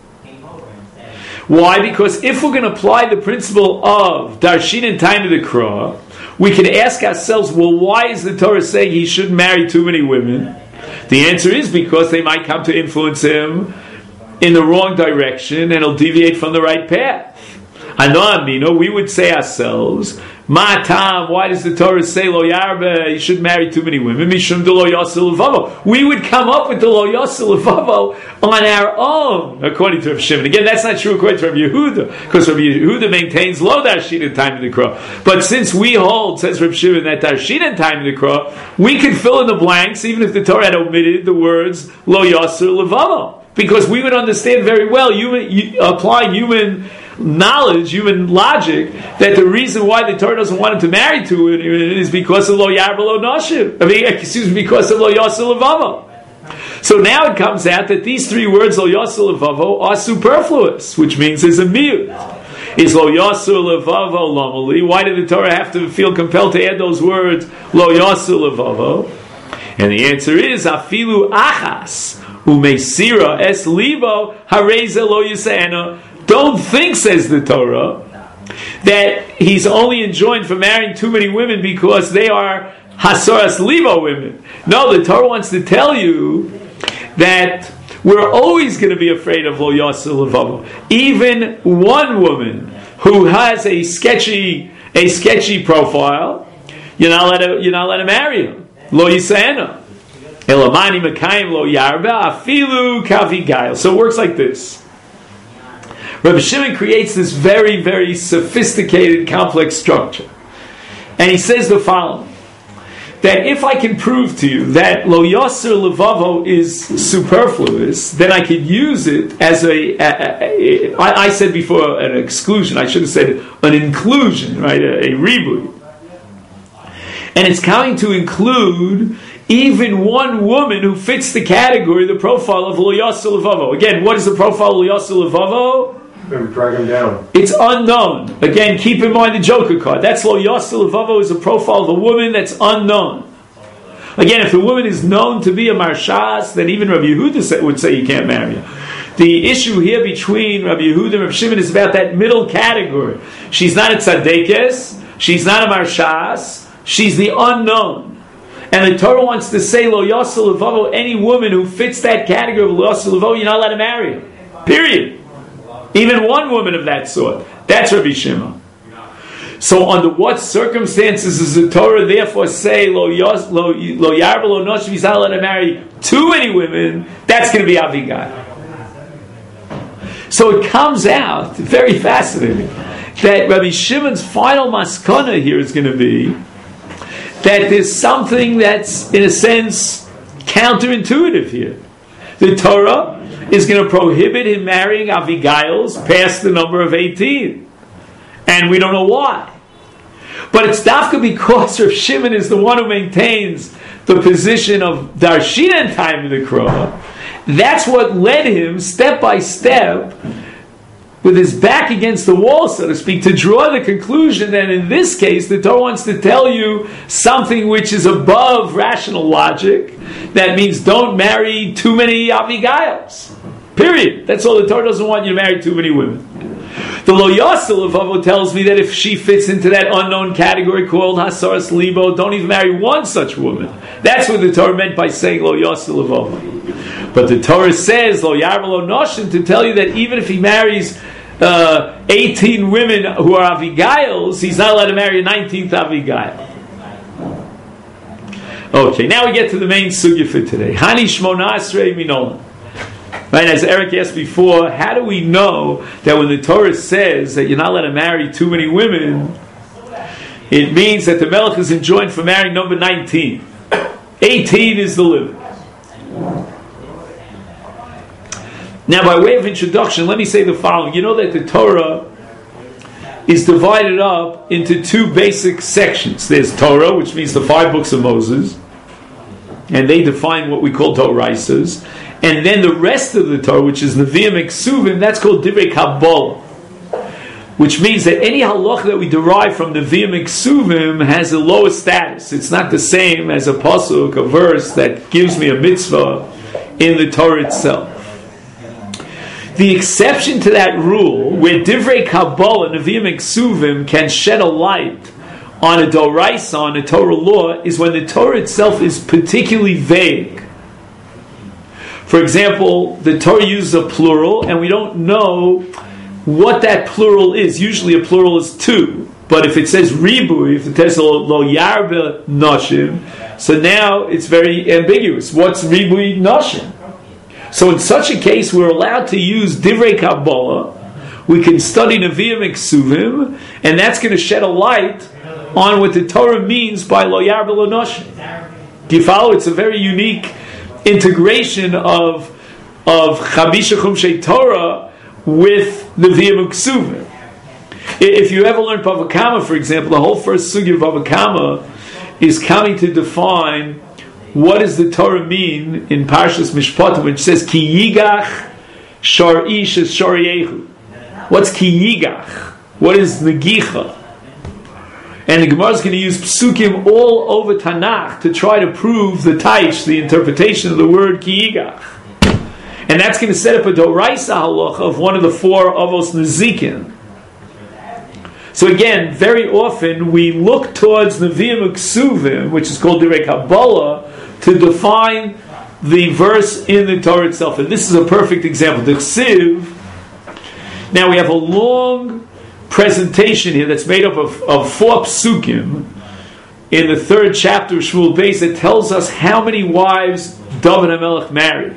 Why? Because if we're going to apply the principle of darshin in time of the Krah, we can ask ourselves, well, why is the Torah saying he shouldn't marry too many women? The answer is because they might come to influence him in the wrong direction and he'll deviate from the right path. Anamino, we would say ourselves, Ma tam, why does the Torah say lo yarba, you shouldn't marry too many women? Mishum de lo yasil levavo. We would come up with the lo yasil levavo on our own, according to Rav Shimon. Again, that's not true according to Rav Yehuda, because Rav Yehuda maintains lo darshin in time of the Krah. But since we hold, says Rav Shimon, that darshin in time of the Krah, we could fill in the blanks, even if the Torah had omitted the words lo yasil levavo, because we would understand very well, human, applying human knowledge, human logic, that the reason why the Torah doesn't want him to marry to it is because of lo yarba lo noshim. I mean, excuse me, because of lo yasil levavo. So now it comes out that these three words, lo yasil levavo, are superfluous, which means there's a miyut. Is lo yasil levavo lomali? Why did the Torah have to feel compelled to add those words, lo yasil levavo? And the answer is, afilu achas umeisira es libo hareza lo yisena. Don't think, says the Torah, that he's only enjoined for marrying too many women because they are hasoras libo women. No, the Torah wants to tell you that we're always going to be afraid of lo yasil levavo. Even one woman who has a sketchy, a sketchy profile, you're not allowed to, you're not allowed to marry him. Lo yisena. Elamani mekayim lo yarba afilu kavigail. So it works like this. Rabbi Shimon creates this very, very sophisticated, complex structure. And he says the following, that if I can prove to you that lo yaser levavo is superfluous, then I could use it as a, a, a, a I, I said before an exclusion, I should have said an inclusion, right, a, a reboot. And it's going to include even one woman who fits the category, the profile of lo yaser levavo. Again, what is the profile of lo yaser levavo? Drag him down. It's unknown. Again, keep in mind the Joker card. That's lo yasil levavo, is a profile of a woman that's unknown. Again, if the woman is known to be a marshas, then even Rabbi Yehuda would say you can't marry her. The issue here between Rabbi Yehuda and Rabbi Shimon is about that middle category. She's not a tzadekes, she's not a marshas, she's the unknown. And the Torah wants to say lo yasil levavo, any woman who fits that category of lo yasil levavo, you're not allowed to marry her. Period. Even one woman of that sort. That's Rabbi Shimon. So under what circumstances does the Torah therefore say lo yos, lo, lo yarba lo noshim, he's not allowed to marry too many women? That's going to be Avigail. So it comes out, very fascinating, that Rabbi Shimon's final maskana here is going to be that there's something that's, in a sense, counterintuitive here. The Torah is going to prohibit him marrying Avigail's past the number of eighteen. And we don't know why. But it's dafka because Rav Shimon is the one who maintains the position of darshin and time of the Krah. That's what led him, step by step, with his back against the wall, so to speak, to draw the conclusion that in this case, the Torah wants to tell you something which is above rational logic. That means don't marry too many Avigails. Period. That's all. The Torah doesn't want you to marry too many women. The Lo Yasel Levavo tells me that if she fits into that unknown category called Hasaras Libo, don't even marry one such woman. That's what the Torah meant by saying Lo Yasel Levavo. But the Torah says Lo Yarba Lo Noshin to tell you that even if he marries uh, eighteen women who are Avigails, he's not allowed to marry a nineteenth Avigail. Okay, now we get to the main sugya for today. Hani Shmona Asrei Minola. Right, as Eric asked before, how do we know that when the Torah says that you're not allowed to marry too many women, it means that the Melech is enjoined for marrying number nineteen. eighteen is the limit. Now, by way of introduction, let me say the following. You know that the Torah is divided up into two basic sections. There's Torah, which means the five books of Moses, and they define what we call Toraisas. And then the rest of the Torah, which is Nevi'im and Ksuvim, that's called Divrei Kabbalah, which means that any halacha that we derive from Nevi'im and Ksuvim has a lower status. It's not the same as a pasuk, a verse that gives me a mitzvah in the Torah itself. The exception to that rule, where Divrei Kabbalah, Nevi'im and Ksuvim can shed a light on a Doraisa, on a Torah law, is when the Torah itself is particularly vague. For example, the Torah uses a plural, and we don't know what that plural is. Usually a plural is two. But if it says ribui, if it says lo yarba nashim, so now it's very ambiguous. What's ribui nashim? So in such a case, we're allowed to use Divrei Kabbalah. We can study Nevi'im and Ksuvim, and that's going to shed a light on what the Torah means by lo yarba lo nashim. Do you follow? It's a very unique integration of of Chamisha Chumshei Torah with Nevi'im and Ksuvim. If you ever learn Bava Kama, for example, the whole first sugya of Bava Kama is coming to define what does the Torah mean in Parshas Mishpatim, which says Ki Yigach Shor Ish Es Shoriehu. What's Ki Yigach? What is Negicha? And the Gemara is going to use psukim all over Tanakh to try to prove the taish, the interpretation of the word Ki Yigach. And that's going to set up a Doraisa halacha of one of the four Avos Nezikin. So again, very often we look towards Nevi'im and Ksuvim, which is called Divrei Kabbalah, to define the verse in the Torah itself. And this is a perfect example. The Chsiv, now we have a long presentation here that's made up of, of four psukim in the third chapter of Shmuel Beis that tells us how many wives David HaMelech married.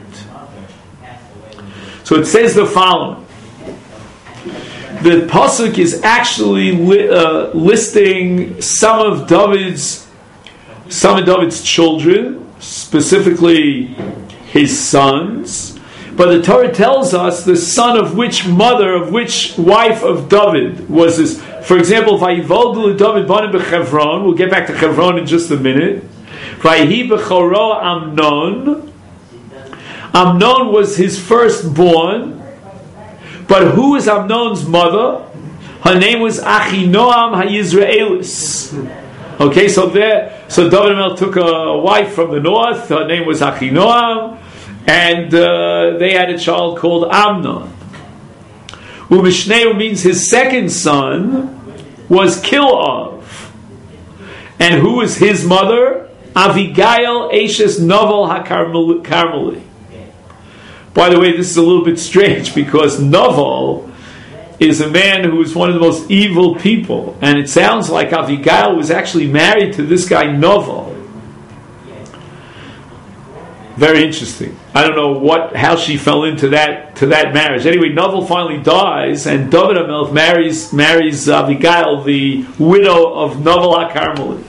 So it says the following. The pasuk is actually li- uh, listing some of David's some of David's children, specifically his sons. But the Torah tells us the son of which mother, of which wife of David was this. For example, Vayivoldu David banim b'Chevron. We'll get back to Chevron in just a minute. Vayihi b'choro Amnon. Amnon was his firstborn. But who is Amnon's mother? Her name was Achinoam HaYisraelis. Okay, so there, so David HaMelech took a wife from the north. Her name was Achinoam, and uh, they had a child called Amnon. Umishneu means his second son was Kilov. And who was his mother? Avigail Eshes Novel HaKarmeli. By the way, this is a little bit strange because Novel is a man who is one of the most evil people. And it sounds like Avigail was actually married to this guy Novel. Very interesting. I don't know what how she fell into that to that marriage. Anyway, Novel finally dies, and David HaMelech marries marries Avigail, the widow of Novel HaKarmeli.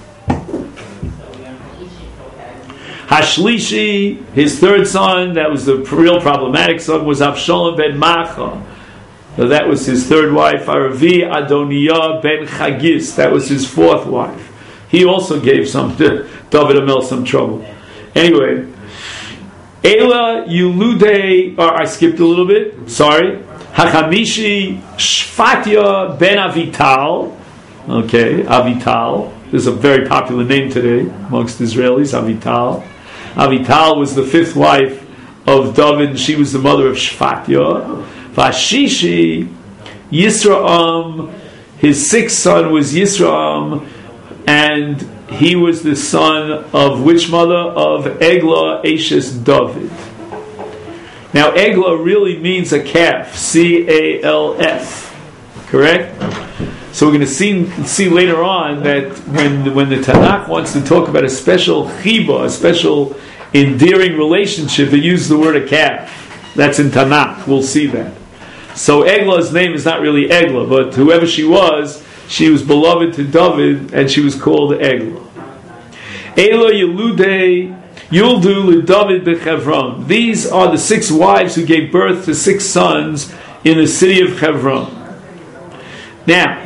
Hashlishi, his third son, that was the real problematic son, was Avshalom ben Macha. So that was his third wife. Aravi Adoniah ben Chagis, that was his fourth wife. He also gave some David HaMelech some trouble. Anyway, Ela Yulude, or I skipped a little bit, sorry. Hachamishi Shfatya ben Avital. Okay, Avital. This is a very popular name today amongst Israelis, Avital. Avital was the fifth wife of David, and she was the mother of Shfatya. Vashishi Yisraam, his sixth son was Yisraam, and he was the son of which mother? Of Eglah, Ashes David. Now, Eglah really means a calf, C A L F, correct? So we're going to see see later on that when when the Tanakh wants to talk about a special chiba, a special endearing relationship, it uses the word a calf. That's in Tanakh. We'll see that. So Eglah's name is not really Eglah, but whoever she was, she was beloved to David, and she was called Eglah. Ela Yelude Yuldu LeDavid beChevron. These are the six wives who gave birth to six sons in the city of Hebron. Now,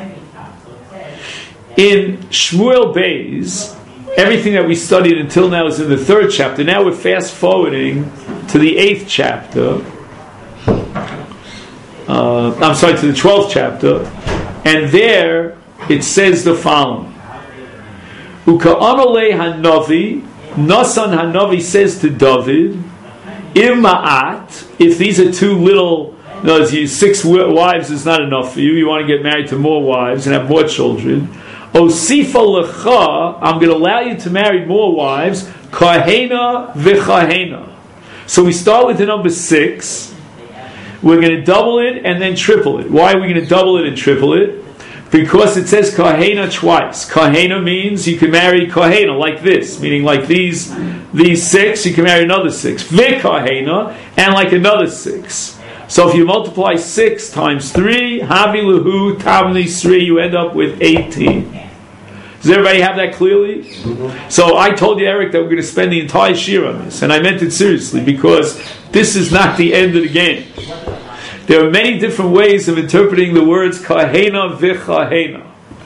in Shmuel Beis, everything that we studied until now is in the third chapter. Now we're fast forwarding to the eighth chapter. Uh, I'm sorry, to the twelfth chapter, and there it says the following: Uka'amale Hanavi, Nasan Hanavi says to David, Ima'at, if these are two little, no, six wives is not enough for you, you want to get married to more wives and have more children, Osifa Lecha, I'm going to allow you to marry more wives, Kahena V'Chahena. So we start with the number six, we're going to double it and then triple it. Why are we going to double it and triple it? Because it says Kahena twice. Kahena means you can marry Kahena like this, meaning like these these six, you can marry another six. V'Kahena, and like another six. So if you multiply six times three, Havi Lahu Tavni Sri, you end up with eighteen. Does everybody have that clearly? Mm-hmm. So I told you, Eric, that we're going to spend the entire shir on this, and I meant it seriously because this is not the end of the game. There are many different ways of interpreting the words Kahena V'Chahena.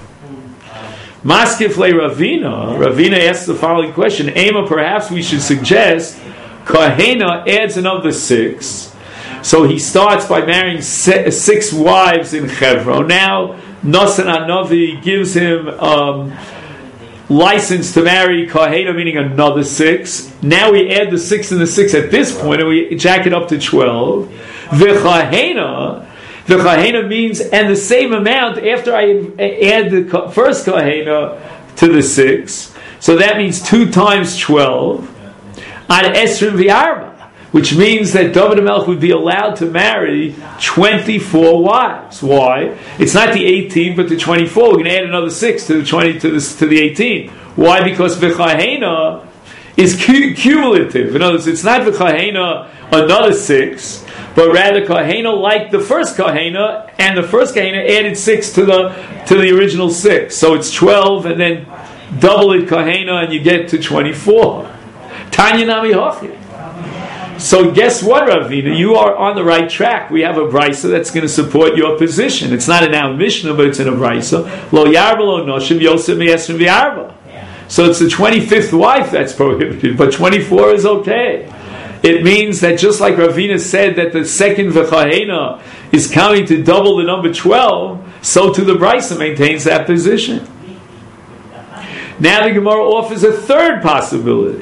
Maskif Le Ravina, Ravina asks the following question: Ema, perhaps we should suggest Kahena adds another six. So he starts by marrying six wives in Hebron. Now Nasan Hanavi gives him um, license to marry Kahena, meaning another six. Now we add the six and the six at this point, and we jack it up to twelve. V'Chahena, V'Chahena means, and the same amount after I add the first Kahena to the six. So that means two times twelve. Ad Esrim V'Arba, which means that David HaMelech would be allowed to marry twenty-four wives. Why? It's not the eighteen, but the twenty-four. We're going to add another six to the twenty to the to the eighteen. Why? Because V'Chahena is cu- cumulative. In other words, it's not V'Chahena another six, but rather Kahena like the first Kahena, and the first Kahena added six to the to the original six. So it's twelve, and then double it Kahena, and you get to twenty-four. Tanya Nami Hochi. So guess what, Ravina? You are on the right track. We have a brisa that's going to support your position. It's not in our Mishnah, but it's in a brisa. Lo yarba lo noshim yosem yesrim v'yarba. So it's the twenty-fifth wife that's prohibited, but twenty-four is okay. It means that just like Ravina said that the second V'Chahena is counting to double the number twelve, so too the brisa maintains that position. Now the Gemara offers a third possibility.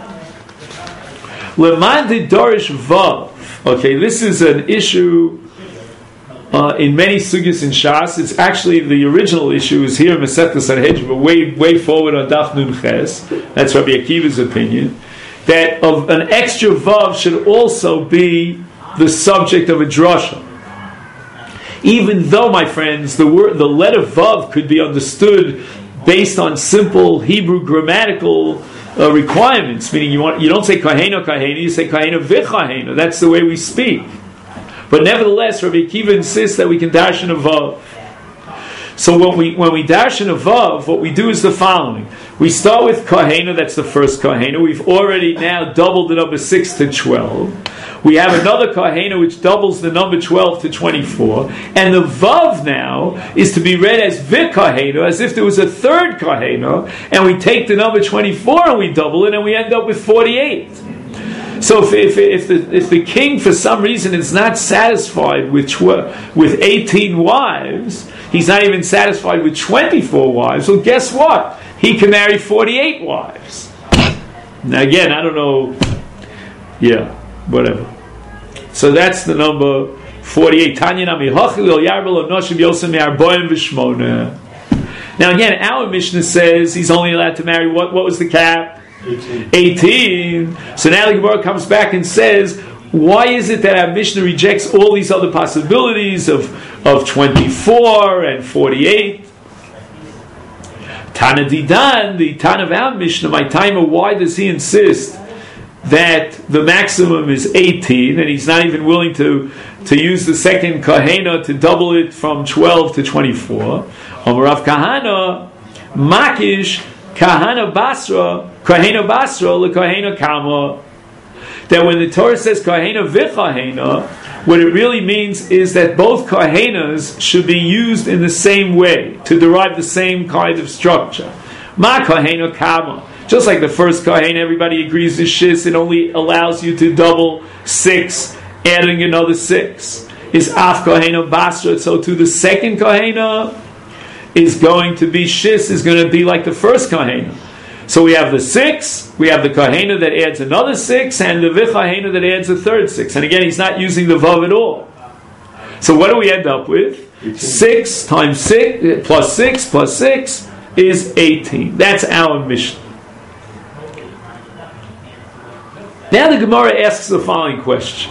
Leman de Dorish Vav. Okay, this is an issue uh, in many sugyas in Shas. It's actually the original issue is here in Masechta Sanhedrin, but way way forward on Daf Nun Ches. That's Rabbi Akiva's opinion. That of an extra vav should also be the subject of a drasha. Even though, my friends, the word, the letter vav could be understood based on simple Hebrew grammatical uh, requirements, meaning you want you don't say kahena kahena, you say kahena v'chahena. That's the way we speak. But nevertheless, Rabbi Akiva insists that we can darshan a vav. So when we when we darshan a vav, what we do is the following. We start with Kahena, that's the first Kahena. We've already now doubled the number six to twelve. We have another Kahena which doubles the number twelve to twenty-four. And the Vav now is to be read as V'Kahena, as if there was a third Kahena. And we take the number twenty-four and we double it and we end up with forty-eight. So if, if, if, the, if the king for some reason is not satisfied with, tw- with eighteen wives, he's not even satisfied with twenty-four wives, well guess what? He can marry forty-eight wives. Now again, I don't know, yeah, whatever. So that's the number forty-eight. Tanya nami hachil lo yarbel lo noshim yosem me'arboim v'shmona. Now again, our Mishnah says he's only allowed to marry, what, what was the cap? eighteen. eighteen. So now the Gemara comes back and says, why is it that our Mishnah rejects all these other possibilities of, of twenty-four and forty-eight? Tana Didan, the Tana of our Mishnah, my timer, why does he insist that the maximum is eighteen and he's not even willing to, to use the second kahena to double it from twelve to twenty-four? Rav Kahana, Makish, Kahana Basra, Kahena Basra, Le Kahena Kama. That when the Torah says Kahena V'Kahena, what it really means is that both Kahenas should be used in the same way to derive the same kind of structure. Ma Kahena Kama. Just like the first Kahena, everybody agrees is Shis, it only allows you to double six, adding another six. Is Af Kahena Basra, so to the second Kahena is going to be Shis, is going to be like the first Kahena. So we have the six, we have the Kahena that adds another six, and the V'Kahena that adds a third six. And again, he's not using the Vav at all. So what do we end up with? Six times six, plus six, plus six is eighteen. That's our Mishnah. Now the Gemara asks the following question.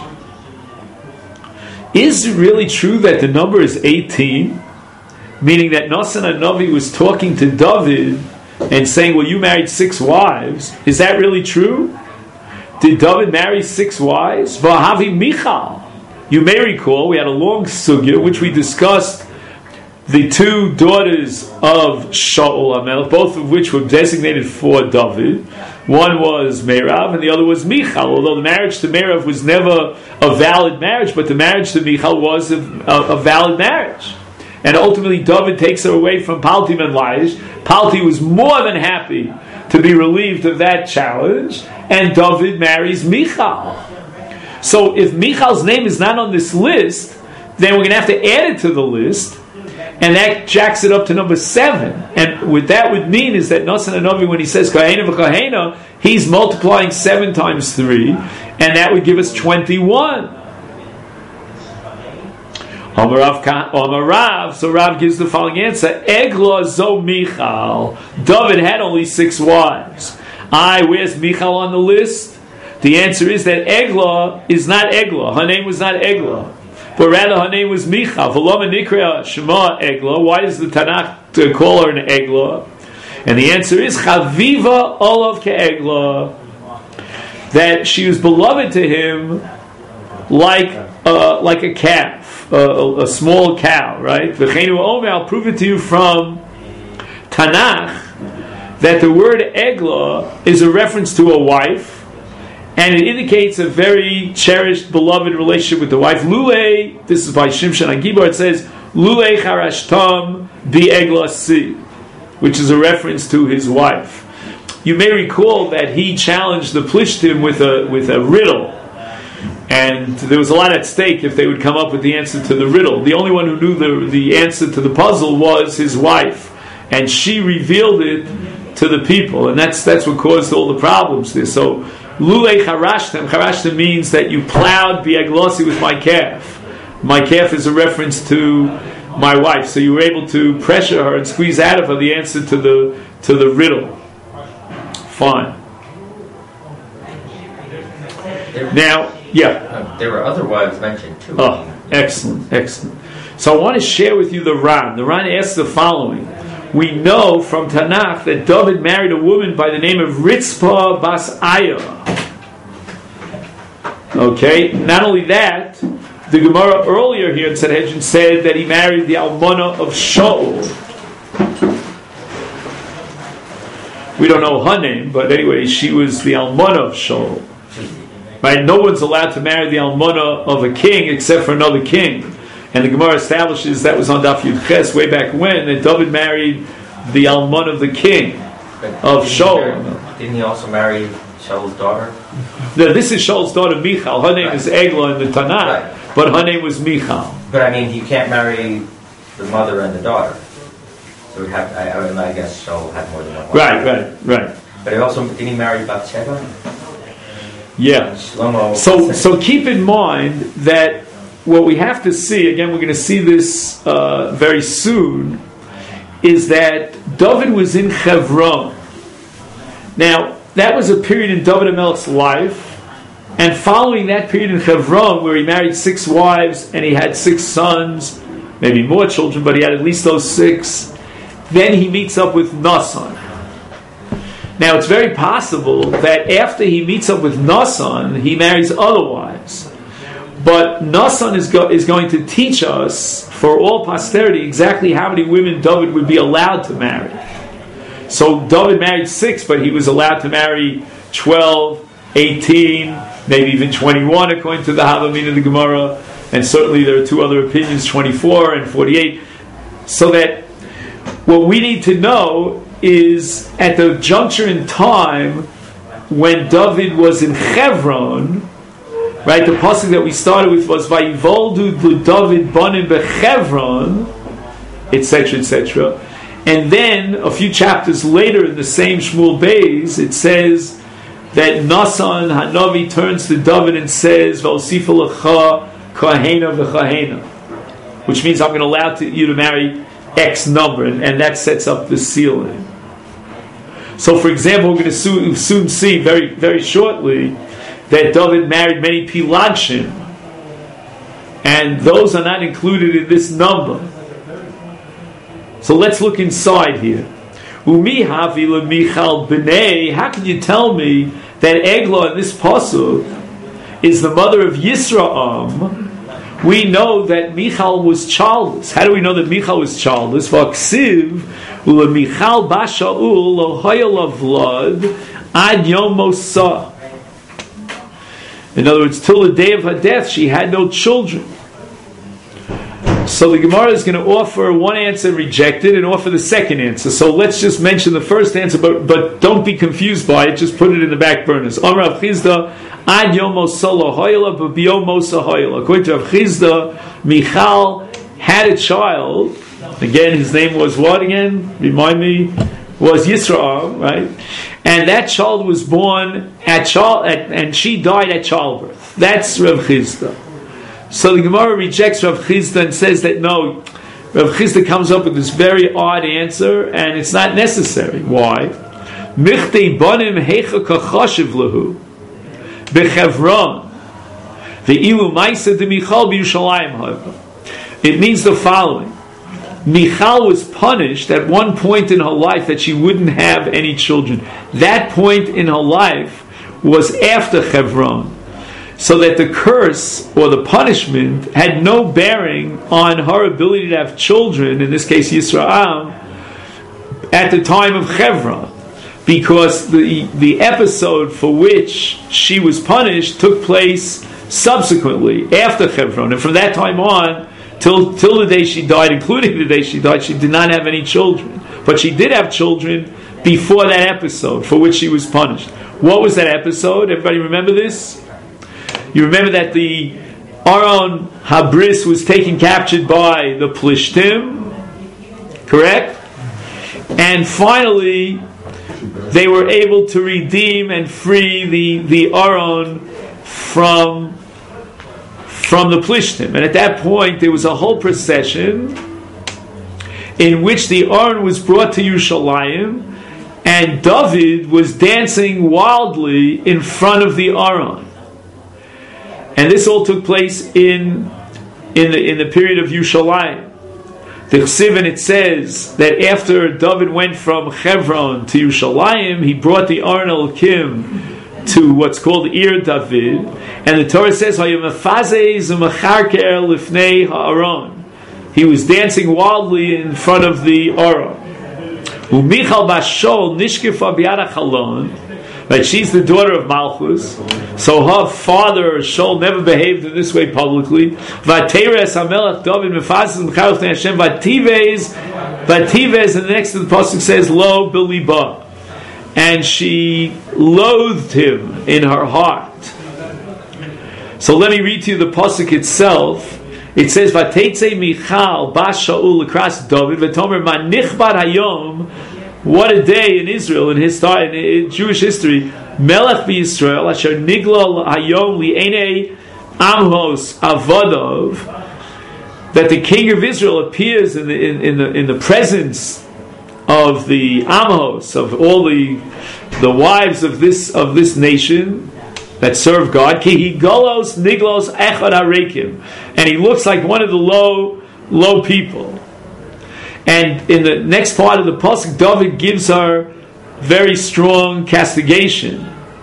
Is it really true that the number is eighteen? Meaning that Nasan HaNavi was talking to David and saying, well, you married six wives. Is that really true? Did David marry six wives? Vahavi Michal. You may recall, we had a long sugya, which we discussed the two daughters of Shaul HaMelech, both of which were designated for David. One was Merav and the other was Michal, although the marriage to Merav was never a valid marriage, but the marriage to Michal was a, a, a valid marriage. And ultimately, David takes her away from Palti ben Laish. Palti was more than happy to be relieved of that challenge, and David marries Michal. So, if Michal's name is not on this list, then we're going to have to add it to the list, and that jacks it up to number seven. And what that would mean is that Nasan HaNavi, when he says Kahena v'Kahena, he's multiplying seven times three, and that would give us twenty-one. Rav, so Rav gives the following answer: Egla zo Michal. David had only six wives. I, where's Michal on the list? The answer is that Egla is not Egla. Her name was not Egla, but rather her name was Michal. V'lama nikra Shema Egla. Why does the Tanakh call her an Egla? And the answer is Chaviva Olav Ke'Egla. That she was beloved to him like uh, like a calf. A, a small cow, right? V'cheinu omer, I'll prove it to you from Tanakh that the word Egla is a reference to a wife, and it indicates a very cherished, beloved relationship with the wife. Lule, this is by Shimshon HaGibor, it says, Lule charashtam bi Egla si, which is a reference to his wife. You may recall that he challenged the Plishtim with a with a riddle. And there was a lot at stake if they would come up with the answer to the riddle. The only one who knew the, the answer to the puzzle was his wife. And she revealed it to the people. And that's that's what caused all the problems there. So, Lule charashtem. Charashtem means that you plowed biaglossi with my calf. My calf is a reference to my wife. So you were able to pressure her and squeeze out of her the answer to the to the riddle. Fine. Now, yeah. Uh, there were other wives mentioned too. Oh, excellent, excellent. So I want to share with you the Ran. The Ran asks the following. We know from Tanakh that David married a woman by the name of Ritzpah Bas Aya. Okay, not only that, the Gemara earlier here in Sanhedrin said that he married the Almana of Shaul. We don't know her name, but anyway, she was the Almana of Shaul. Right? No one's allowed to marry the almana of a king except for another king. And the Gemara establishes that was on Daf Yud Ches way back when, that David married the almana of the king of Shaul. Didn't he also marry Shaul's daughter? No, this is Shaul's daughter Michal. Her name right. is Egla in the Tanakh, right. but her name was Michal. But I mean, you can't marry the mother and the daughter. So we have. I, I, mean, I guess Shaul had more than one. Right, right, right. But he also didn't he marry Bathsheba? Yeah. So, so keep in mind that what we have to see, again, we're going to see this uh, very soon, is that David was in Hebron. Now, that was a period in David HaMelech's life, and following that period in Hebron, where he married six wives and he had six sons, maybe more children, but he had at least those six, then he meets up with Nasan. Now, it's very possible that after he meets up with Nasan, he marries other wives. But Nasan is, go- is going to teach us, for all posterity, exactly how many women David would be allowed to marry. So David married six, but he was allowed to marry twelve, eighteen, maybe even twenty-one, according to the Havamina of the Gemara. And certainly there are two other opinions, twenty-four and forty-eight. So that what we need to know is, at the juncture in time when David was in Hebron, right, the pasuk that we started with was Vayivoldu David banim bechevron, et cetera, et cetera. And then a few chapters later in the same Shmuel Beis, it says that Nasan Hanavi turns to David and says, "V'osifa lecha kahena v'chahena," which means I'm going to allow to, you to marry X number, and, and that sets up the ceiling. So, for example, we're going to soon, soon see very, very shortly that David married many Pilagshim, and those are not included in this number. So let's look inside here. Umi havi leMichal b'nei. How can you tell me that Eglah in this pasuk is the mother of Yisraam? We know that Michal was childless. How do we know that Michal was childless? V'aksiv uleMichal b'Shaul lo hayal avlad ad yom mosa. In other words, till the day of her death, she had no children. So the Gemara is going to offer one answer rejected and offer the second answer. So let's just mention the first answer, but but don't be confused by it. Just put it in the back burners. Amar Rav Chizda, ad yom mosa lo hayla, but b'yom mosa hayla. According to Rav Chizda, Michal had a child. Again, his name was what again? Remind me. Was Yisrael, right? And that child was born at child, at, and she died at childbirth. That's Rav Chizda. So the Gemara rejects Rav Chizda and says that no, Rav Chizda comes up with this very odd answer, and it's not necessary. Why? Michtei banim heicha kachashiv lehu bechevron ve'ilu ma'isa de Michal b'Yushalayim ha'ava. It means the following. Michal was punished at one point in her life that she wouldn't have any children. That point in her life was after Hebron. So that the curse or the punishment had no bearing on her ability to have children, in this case Yisrael, at the time of Hebron. Because the, the episode for which she was punished took place subsequently, after Hebron. And from that time on, Till, till the day she died, including the day she died, she did not have any children. But she did have children before that episode for which she was punished. What was that episode? Everybody remember this? You remember that the Aron Habris was taken captured by the Plishtim, correct? And finally, they were able to redeem and free the, the Aron from from the Plishtim. And at that point, there was a whole procession in which the Aron was brought to Yerushalayim, and David was dancing wildly in front of the Aron. And this all took place in in the in the period of Yerushalayim. The Chsiv, and it says that after David went from Hebron to Yerushalayim, he brought the Aron Elokim to what's called Ir David, and the Torah says he was dancing wildly in front of the Aron. Right, she's the daughter of Malchus, so her father Shaul never behaved in this way publicly. Vateres Hamelach David mefazes mechalach Hashem vativez vativez, and the next to the pasuk says lo biliba, and she loathed him in her heart. So let me read to you the pasuk itself. It says, "Vateitze Michal bas Shaul l'kras David v'tomer man nichbad hayom." What a day in Israel, in his time, in Jewish history. Melech b'Yisrael asher nigla hayom li'enei Amhos Avodov, that the king of Israel appears in the in, in the in the presence of the Amhos, of all the the wives of this of this nation that serve God. Ki he golos niglos echad harekim, and he looks like one of the low low people. And in the next part of the pasuk, David gives her very strong castigation,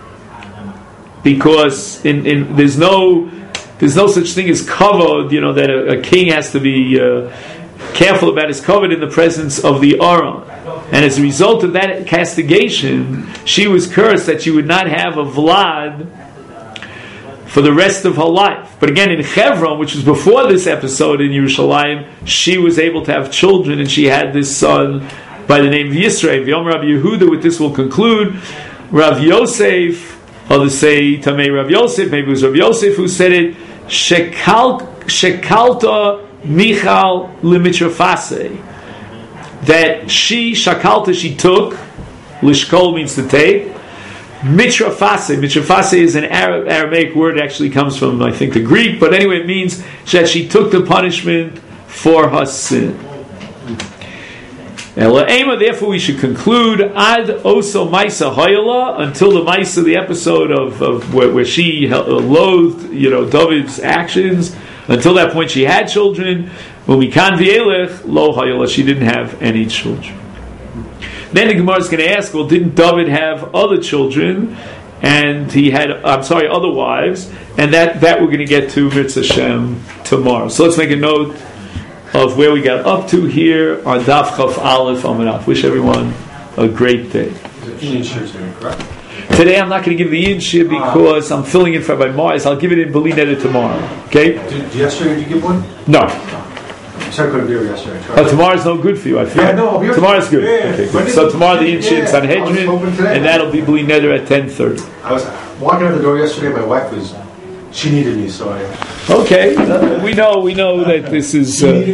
because in, in there's no there's no such thing as kavod, you know, that a, a king has to be uh, careful about his kavod in the presence of the Aron. And as a result of that castigation, she was cursed that she would not have a Vlad for the rest of her life. But again, in Hebron, which was before this episode in Yerushalayim, she was able to have children, and she had this son by the name of Yisrael. V'yom Rav Yehuda, with this we'll conclude. Rav Yosef, others say Tamei Rav Yosef, maybe it was Rav Yosef who said it, Shekal, Shekalta Michal Limitrafase, that she, Shakalta, she took, Lishkol means to take, Mitrafase, Mitrafase is an Arab, Aramaic word, actually comes from, I think, the Greek, but anyway, it means that she took the punishment for her sin. Therefore, we should conclude ad oso maisa hayala, until the maisa, the episode of, of where, where she loathed, you know, David's actions. Until that point, she had children. When we can v'elech lo hayala, she didn't have any children. Then the Gemara is going to ask, well, didn't David have other children? And he had, I'm sorry, other wives, and that, that we're going to get to Mitzvah Shem tomorrow. So let's make a note of where we got up to here on Daf Chaf Aleph Amud Aleph. Wish everyone a great day. Today I'm not going to give the Yin Shir because I'm filling in for Rabbi Mars. I'll give it in Beli Neder tomorrow. Okay? Did, yesterday, did you give one? No. I couldn't be here yesterday. Oh, tomorrow's no good for you, I feel. Yeah, no, I'll be here. Tomorrow's good. Yeah, Okay, yeah. good. So tomorrow the Yin Shir in Yeah, Sanhedrin, I was hoping today. and that'll be Beli Neder at ten thirty. I was walking out the door yesterday. My wife was, she needed me, so I. Okay, we know, we know that this is. Uh,